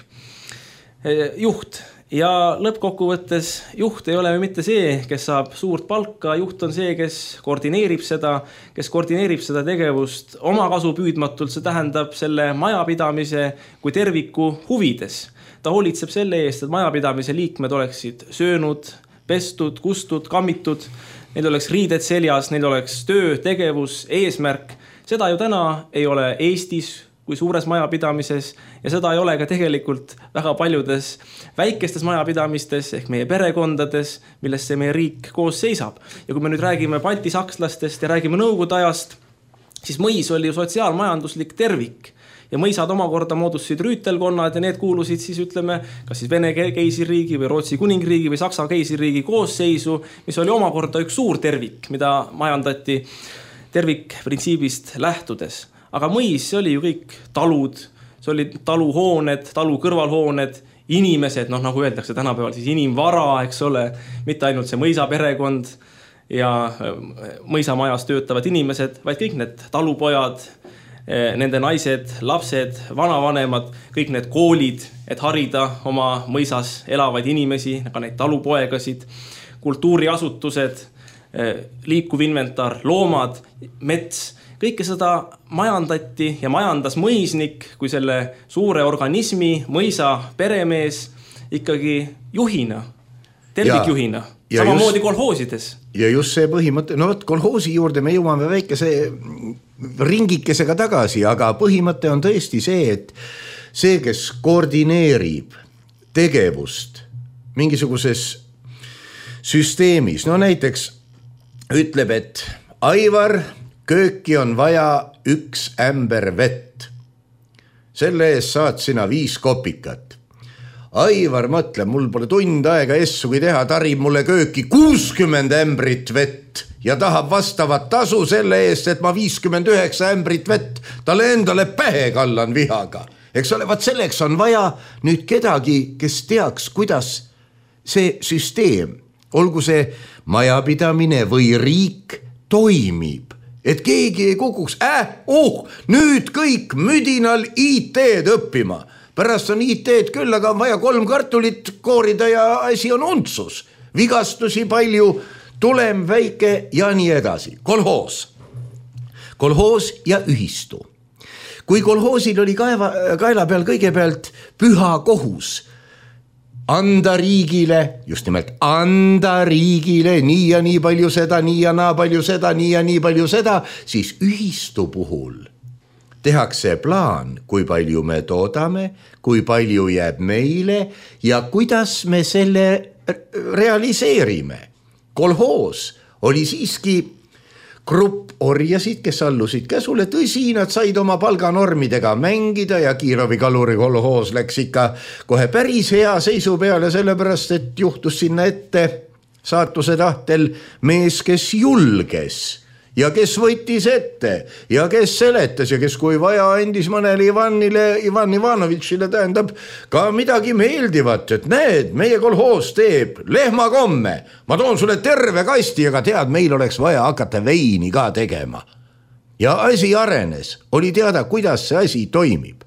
juht. Ja lõppkokkuvõttes juht ei ole mitte see, kes saab suurt palka, juht on see, kes koordineerib seda, kes koordineerib seda tegevust oma kasu püüdmatult, see tähendab selle majapidamise kui terviku huvides. Ta hoolitseb selle eest, et majapidamise liikmed oleksid söönud, pestud, kustud, kammitud, neil oleks riided seljas, neil oleks töö, tegevus, eesmärk. Seda ju täna ei ole Eestis kui suures majapidamises ja seda ei ole ka tegelikult väga paljudes väikestes majapidamistes ehk meie perekondades, millesse meie riik koos seisab. Ja kui me nüüd räägime baltisakslastest ja räägime nõukogude ajast, siis mõis oli ju sotsiaalmajanduslik tervik. Ja mõisad omakorda moodustasid rüütelkonnad ja need kuulusid siis ütleme, kas siis Vene keisririigi või Rootsi kuningriigi või Saksa keisririigi koosseisu, mis oli omakorda üks suur tervik, mida majandati tervikprintsiibist lähtudes. aga mõis, see oli ju kõik talud, see oli taluhooned, talu kõrvalhooned, inimesed, noh nagu öeldakse tänapäeval, siis inimvara, eks ole, mitte ainult see mõisaperekond ja mõisamajas töötavad inimesed, vaid kõik need talupojad, nende naised, lapsed, vanavanemad, kõik need koolid, et harida oma mõisas elavaid inimesi, ka neid talupoegasid, kultuuriasutused, liikuv inventar, loomad, mets, kõike seda majandati ja majandas mõisnik kui selle suure organismi, mõisa peremees ikkagi juhina, tervikjuhina, ja, ja samamoodi just, kolhoosides. Ja just see põhimõte, no võt, kolhoosi juurde me jõuame väikese ringikesega tagasi, aga põhimõte on tõesti see, et see, kes koordineerib tegevust mingisuguses süsteemis, no näiteks ütleb, et Aivar, kööki on vaja üks ämber vett. Selle eest saad sina viis kopikat. Aivar mõtleb, mul pole tund aega essugi teha, tarib mulle kööki kuuskümmend ämbrit vett ja tahab vastavat tasu selle eest, et ma viiskümmend üheksa ämbrit vett talle endale pähe kallan vihaga. Eks ole, vaat selleks on vaja nüüd kedagi, kes teaks, kuidas see süsteem, olgu see majapidamine või riik toimib, et keegi ei kukuks, äh, oh, nüüd kõik müdinal I T-d õppima. Pärast on I T-d küll, aga on vaja kolm kartulit koorida ja asi on untsus. Vigastusi palju, tulem väike ja nii edasi. Kolhoos. Kolhoos ja ühistu. Kui kolhoosil oli kaeva, kaela peal kõigepealt püha kohus, anda riigile, just nimelt anda riigile nii ja nii palju seda, nii ja naa palju seda, nii ja nii palju seda, siis ühistu puhul tehakse plaan, kui palju me toodame, kui palju jääb meile ja kuidas me selle realiseerime. Kolhoos oli siiski grupp orjasid, kes allusid käsule, tõsi, nad said oma palganormidega mängida ja Kiirovi kaluri kolhoos läks ikka kohe päris hea seisu peale, sellepärast, et juhtus sinna ette saatuse tahtel mees, kes julges ja kes võttis ette ja kes seletas ja kes kui vaja andis mõnele Ivanile, Ivan Ivanovitšile tähendab ka midagi meeldivat, et näed, meie kolhoos teeb lehmakomme, ma toon sulle terve kasti, aga tead, meil oleks vaja hakata veini ka tegema. Ja asi arenes, oli teada, kuidas see asi toimib.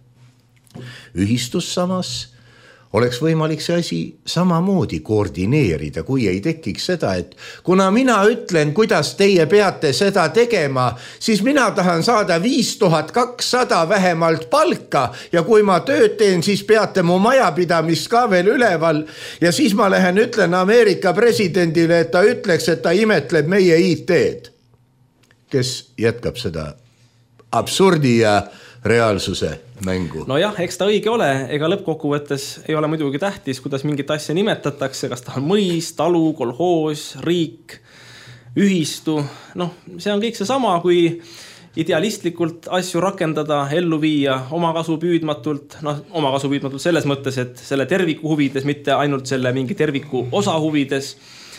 Ühistus samas oleks võimalik see asi samamoodi koordineerida, kui ei tekiks seda, et kuna mina ütlen, kuidas teie peate seda tegema, siis mina tahan saada viis tuhat kakssada vähemalt palka ja kui ma tööd teen, siis peate mu majapidamist ka veel üleval ja siis ma lähen ütlen Ameerika presidendile, et ta ütleks, et ta imetleb meie I T-d. Kes jätkab seda absurdi ja reaalsuse mängu. No jah, eks ta õige ole, ega lõppkokkuvõttes ei ole muidugi tähtis, kuidas mingit asja nimetatakse, kas ta on mõis, talu, kolhoos, riik, ühistu. Noh, see on kõik see sama, kui idealistlikult asju rakendada, ellu viia, oma kasu püüdmatult, noh, oma kasu püüdmatult selles mõttes, et selle terviku huvides, mitte ainult selle mingi terviku osa huvides.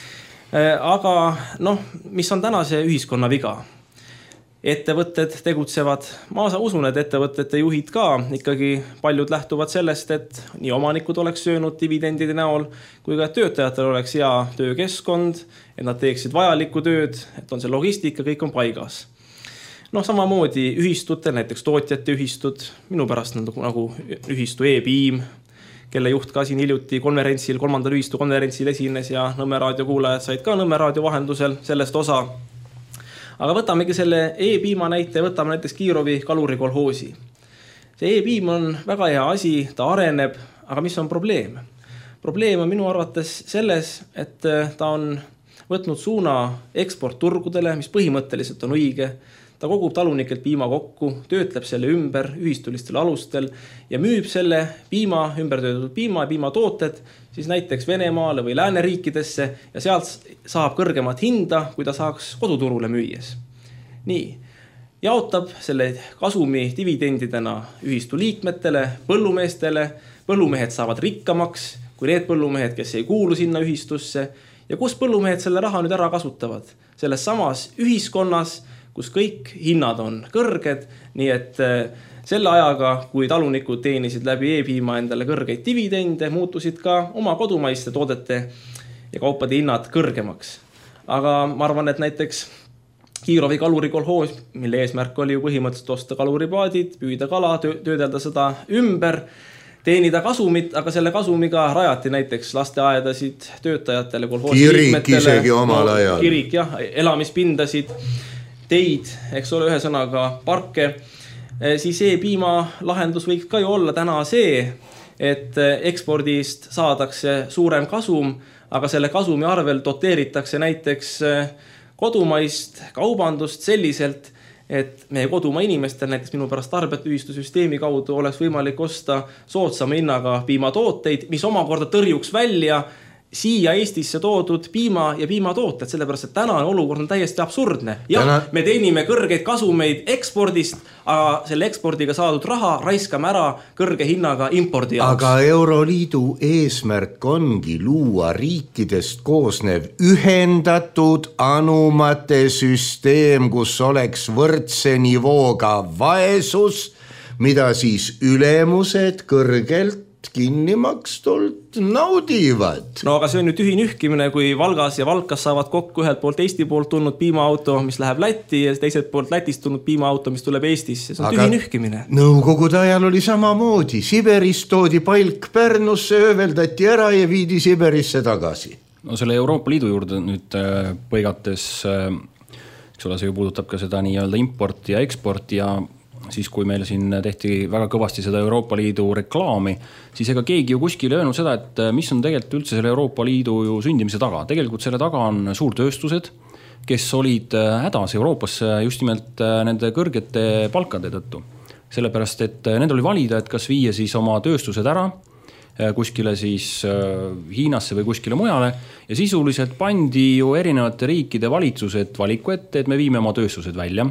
Aga noh, mis on täna see ühiskonna viga? Ettevõtted tegutsevad, ma usun, et ettevõtete juhid ka ikkagi paljud lähtuvad sellest, et nii omanikud oleks söönud dividendide näol, kui ka töötajatel oleks hea töökeskkond, et nad teeksid vajalikku tööd, et on see logistika, kõik on paigas. Noh, samamoodi ühistutel, näiteks tootjate ühistud, minu pärast nagu, nagu ühistu E-Piim, kelle juht ka siin hiljuti konverentsil, kolmandal ühistu konverentsil esines ja Nõmme raadio kuulajad said ka Nõmme raadio vahendusel sellest osa. Aga võtamegi selle E-Piima näite, võtame näiteks Kiirovi kaluri kolhoosi. See E-Piim on väga hea asi, ta areneb, aga mis on probleem? Probleem on minu arvates selles, et ta on võtnud suuna eksportturgudele, mis põhimõtteliselt on õige. Ta kogub talunikelt piima kokku, töötleb selle ümber ühistulistel alustel ja müüb selle piima, ümbertöödatud piima ja piimatooted siis näiteks Venemaale või lääneriikidesse ja sealt saab kõrgemat hinda, kui ta saaks koduturule müües. Nii, jaotab selle kasumi dividendidena ühistu liikmetele, põllumeestele, põllumehed saavad rikkamaks, kui need põllumehed, kes ei kuulu sinna ühistusse ja kus põllumehed selle raha nüüd ära kasutavad. Selles samas ühiskonnas, kus kõik hinnad on kõrged, nii et selle ajaga, kui talunikud teenisid läbi e-piima endale kõrgeid dividende, muutusid ka oma kodumaiste toodete ja kaupade hinnad kõrgemaks. Aga ma arvan, et näiteks Kiirovi kalurikolhoos, mille eesmärk oli ju põhimõtteliselt osta kaluripaadid, püüda kala, töödelda seda ümber, teenida kasumit, aga selle kasumiga rajati näiteks lasteaedasid töötajatele, kolhoosi liikmetele. Kirik isegi omal ajal. Kirik, jah, elamispindasid, teid, eks ole, ühe sõnaga parke. Siis e-piima lahendus võiks ka ju olla täna see, et ekspordist saadakse suurem kasum, aga selle kasumi arvel doteeritakse näiteks kodumaist kaubandust selliselt, et meie kodumaa inimestel, näiteks minu pärast tarbijate ühistussüsteemi kaudu oleks võimalik osta soodsama hinnaga piimatooteid, mis omakorda tõrjuks välja siia Eestisse toodud piima ja piimatooted, sellepärast, et tänane olukord on täiesti absurdne. Jah, Täna... me teenime kõrgeid kasumeid ekspordist, aga selle ekspordiga saadud raha raiskame ära kõrge hinnaga impordi jaoks. Aga Euroliidu eesmärk ongi luua riikidest koosnev ühendatud anumate süsteem, kus oleks võrdse nivooga vaesus, mida siis ülemused kõrgelt kinni makstult naudivad. No aga see on ju tühi nühkimine, kui Valgas ja Valkas saavad kokku ühelt poolt Eesti poolt tulnud piimaauto, mis läheb Lätti ja teiselt poolt Lätist tulnud piimaauto, mis tuleb Eestisse. See on aga tühi nühkimine. Nõukogude ajal oli samamoodi. Siberist toodi palk Pärnusse, ööveldati ära ja viidi Siberisse tagasi. No selle Euroopa Liidu juurde nüüd põigates, eks ole, see ju puudutab ka seda nii-öelda import ja eksport ja siis kui meil siin tehti väga kõvasti seda Euroopa Liidu reklaami, siis ega keegi ju kuskil öelnud seda, et mis on tegelikult üldse selle Euroopa Liidu ju sündimise taga. Tegelikult selle taga on suurtööstused, kes olid hädas Euroopas just nimelt nende kõrgete palkade tõttu. Sellepärast, et nendel oli valida, et kas viia siis oma tööstused ära kuskile siis Hiinasse või kuskile mujale ja sisuliselt pandi ju erinevate riikide valitsused valiku ette, et me viime oma tööstused välja.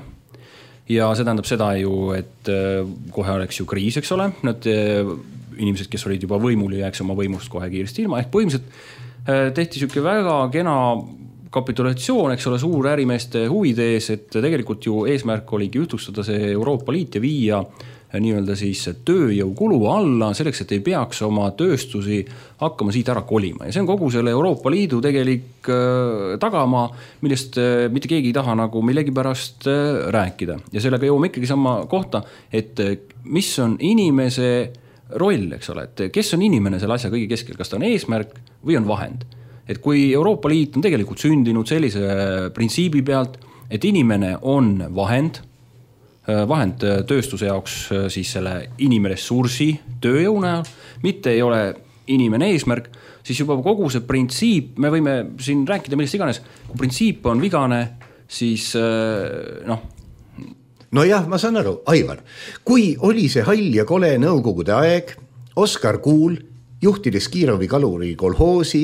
Ja see tähendab seda ju, et kohe oleks ju kriis, eks ole. Need inimesed, kes olid juba võimul, jääks oma võimust kohe kiiresti ilma. Ehk põhimõtteliselt tehti siuke väga kena kapitulatsioon, eks ole, suur ärimeeste huvide ees, et tegelikult ju eesmärk oligi ühtlustada see Euroopa Liit ja viia nii-öelda siis tööjõu kulu alla selleks, et ei peaks oma tööstusi hakkama siit ära kolima. Ja see on kogu selle Euroopa Liidu tegelik tagamaa, millest mitte keegi ei taha nagu millegi pärast rääkida. Ja sellega jõuame ikkagi sama kohta, et mis on inimese roll, eks ole, et kes on inimene selle asja kõige keskel, kas ta on eesmärk või on vahend. Et kui Euroopa Liit on tegelikult sündinud sellise printsiibi pealt, et inimene on vahend, vahend tööstuse jaoks siis selle inimressursi tööjõu näol, mitte ei ole inimene eesmärk, siis juba kogu see printsiip, me võime siin rääkida millest iganes, kui printsiip on vigane, siis noh. No jah, ma saan aru, Aivar, kui oli see hall ja kole nõukogude aeg, Oskar Kuul, juhtides Kiirovi kaluri kolhoosi,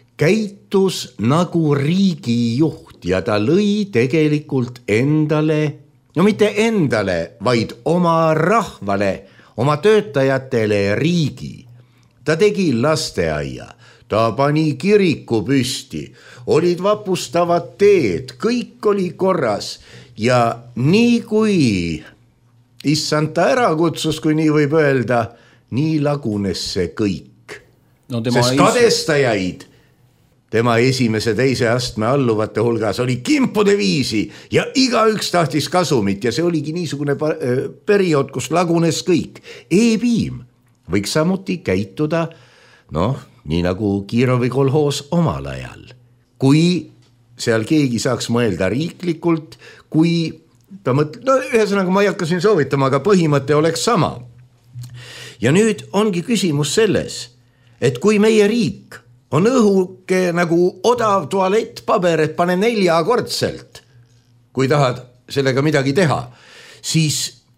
käitus nagu riigijuht ja ta lõi tegelikult endale no mitte endale, vaid oma rahvale, oma töötajatele riigi. Ta tegi lasteaia, ta pani kiriku püsti, olid vapustavad teed, kõik oli korras ja nii kui issanta ära kutsus, kui nii võib öelda, nii lagunes see kõik. No, sest kadestajaid tema esimese teise astme alluvate hulgas oli kimpude viisi ja igaüks tahtis kasumit ja see oligi niisugune periood, kus lagunes kõik. E-piim võiks samuti käituda, noh, nii nagu Kiirovi kolhoos omal ajal. Kui seal keegi saaks mõelda riiklikult, kui ta mõtleb, no ühesõnaga ma ei hakka siin soovitama, aga põhimõte oleks sama. Ja nüüd ongi küsimus selles, et kui meie riik on õhuke nagu odav tualettpaber, et pane neljakordselt, kui tahad sellega midagi teha, siis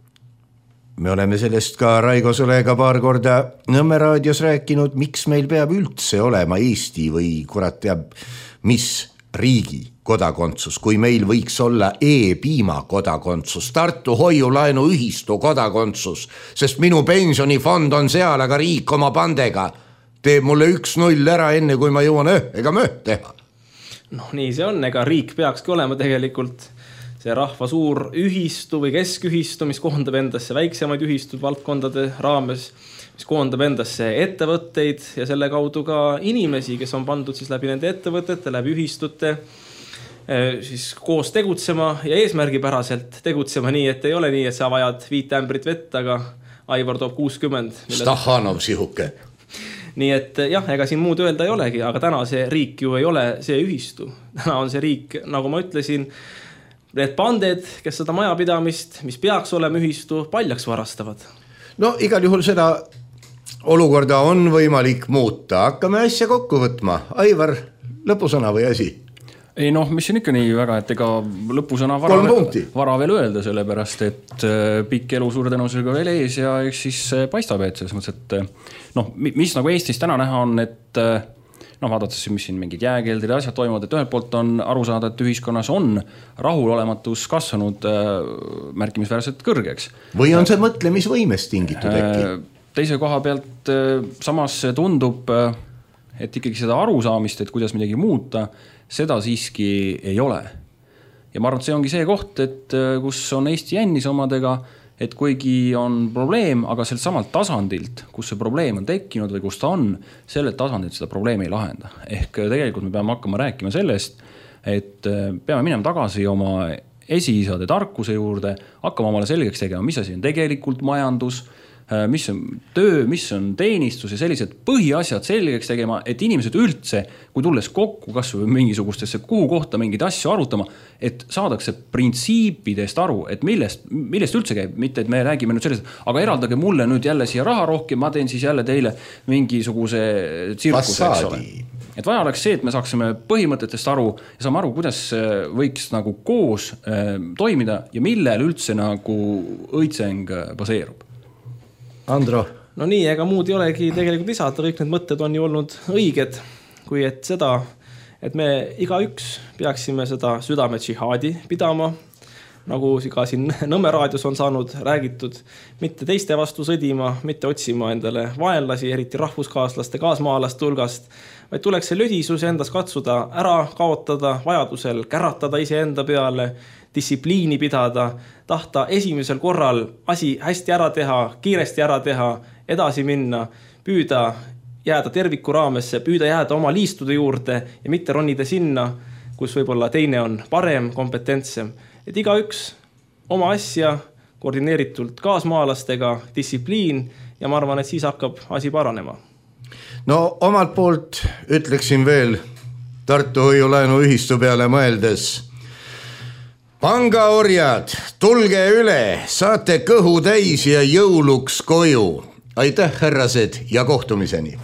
me oleme sellest ka Raigo Sõlega paar korda Nõmme raadios rääkinud, miks meil peab üldse olema Eesti või kurat teab, mis riigi kodakondsus, kui meil võiks olla e-piima kodakondsus, Tartu hoiulaenu ühistu kodakondsus, sest minu pensionifond on seal, aga riik oma pandega teeb mulle üks null ära enne, kui ma jõuan öh ega möh teha. Noh, nii see on, ega riik peakski olema tegelikult see rahva suur ühistu või keskühistu, mis koondab endasse väiksemaid ühistud valdkondade raames, mis koondab endasse ettevõtteid ja selle kaudu ka inimesi, kes on pandud siis läbi nende ettevõtete, läbi ühistute siis koos tegutsema ja eesmärgipäraselt tegutsema nii, et ei ole nii, et sa vajad viit ämbrit vett, aga Aivar toob kuuskümmend. Stahanov sihuke. Nii et jah, ega siin muud öelda ei olegi, aga täna see riik ju ei ole see ühistu. Täna on see riik, nagu ma ütlesin, need panded, kes seda majapidamist, mis peaks olema ühistu, paljaks varastavad. No igal juhul seda olukorda on võimalik muuta. Hakkame asja kokku võtma. Aivar, lõpusõna või asi? Ei noh, mis on ikka nii väga, et ega lõpusõna vara, vara veel öelda, sellepärast, et pikk elu suure tõenäosusega veel ees ja eks siis paistab, et selles mõttes, et noh, mis nagu Eestis täna näha on, et noh, vaadates, mis siin mingid jääkeeldid ja asjad toimuvad, et ühelt poolt on aru saada, et ühiskonnas on rahulolematus kasvanud märkimisväärselt kõrgeks. Või on see mõtlemisvõimest tingitud äkki? Teise koha pealt samas tundub, et ikkagi seda arusaamist, et kuidas midagi muuta, seda siiski ei ole. Ja ma arvan, et see ongi see koht, et kus on Eesti jännis omadega, et kuigi on probleem, aga sel samalt tasandilt, kus see probleem on tekkinud või kus ta on, sellelt tasandilt seda probleemi ei lahenda. Ehk tegelikult me peame hakkama rääkima sellest, et peame minema tagasi oma esiisade tarkuse juurde, hakkama omale selgeks tegema, mis asi on tegelikult majandus, mis on töö, mis on teenistus ja sellised põhiasjad selgeks tegema, et inimesed üldse, kui tulles kokku kas või mingisugustesse kuhu kohta mingid asju arutama, et saadakse printsiipidest aru, et millest, millest üldse käib, mitte et me räägime nüüd sellest, aga eraldage mulle nüüd jälle siia raha rohkem, ma teen siis jälle teile mingisuguse tsirkuse, eks ole. Et vaja oleks see, et me saaksime põhimõtetest aru ja saame aru, kuidas võiks nagu koos toimida ja millel üldse nagu õitseng baseerub. Andro. No nii, ega muud ei olegi tegelikult lisada, kõik need mõtted on ju olnud õiged, kui et seda, et me iga üks peaksime seda südame džihaadi pidama, nagu ka siin Nõmme raadios on saanud räägitud, mitte teiste vastu sõdima, mitte otsima endale vaenlasi, eriti rahvuskaaslaste, kaasmaalaste hulgast, vaid tuleks see lödisus endas katsuda ära kaotada, vajadusel käratada ise enda peale, distsipliini pidada, tahta esimesel korral asi hästi ära teha, kiiresti ära teha, edasi minna, püüda jääda terviku raamesse, püüda jääda oma liistude juurde ja mitte ronida sinna, kus võib-olla teine on parem, kompetentsem. Et iga üks oma asja koordineeritult kaasmaalastega, distsipliin ja ma arvan, et siis hakkab asi paranema. No omalt poolt ütleksin veel Tartu hoiulaenu ühistu peale mõeldes. Pangaorjad, tulge üle, saate kõhu täis ja jõuluks koju. Aitäh, härrased, ja kohtumiseni!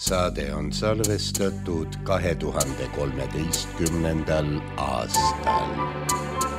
saade on salvestatud kahe tuhande kolmeteistkümnendal aastal.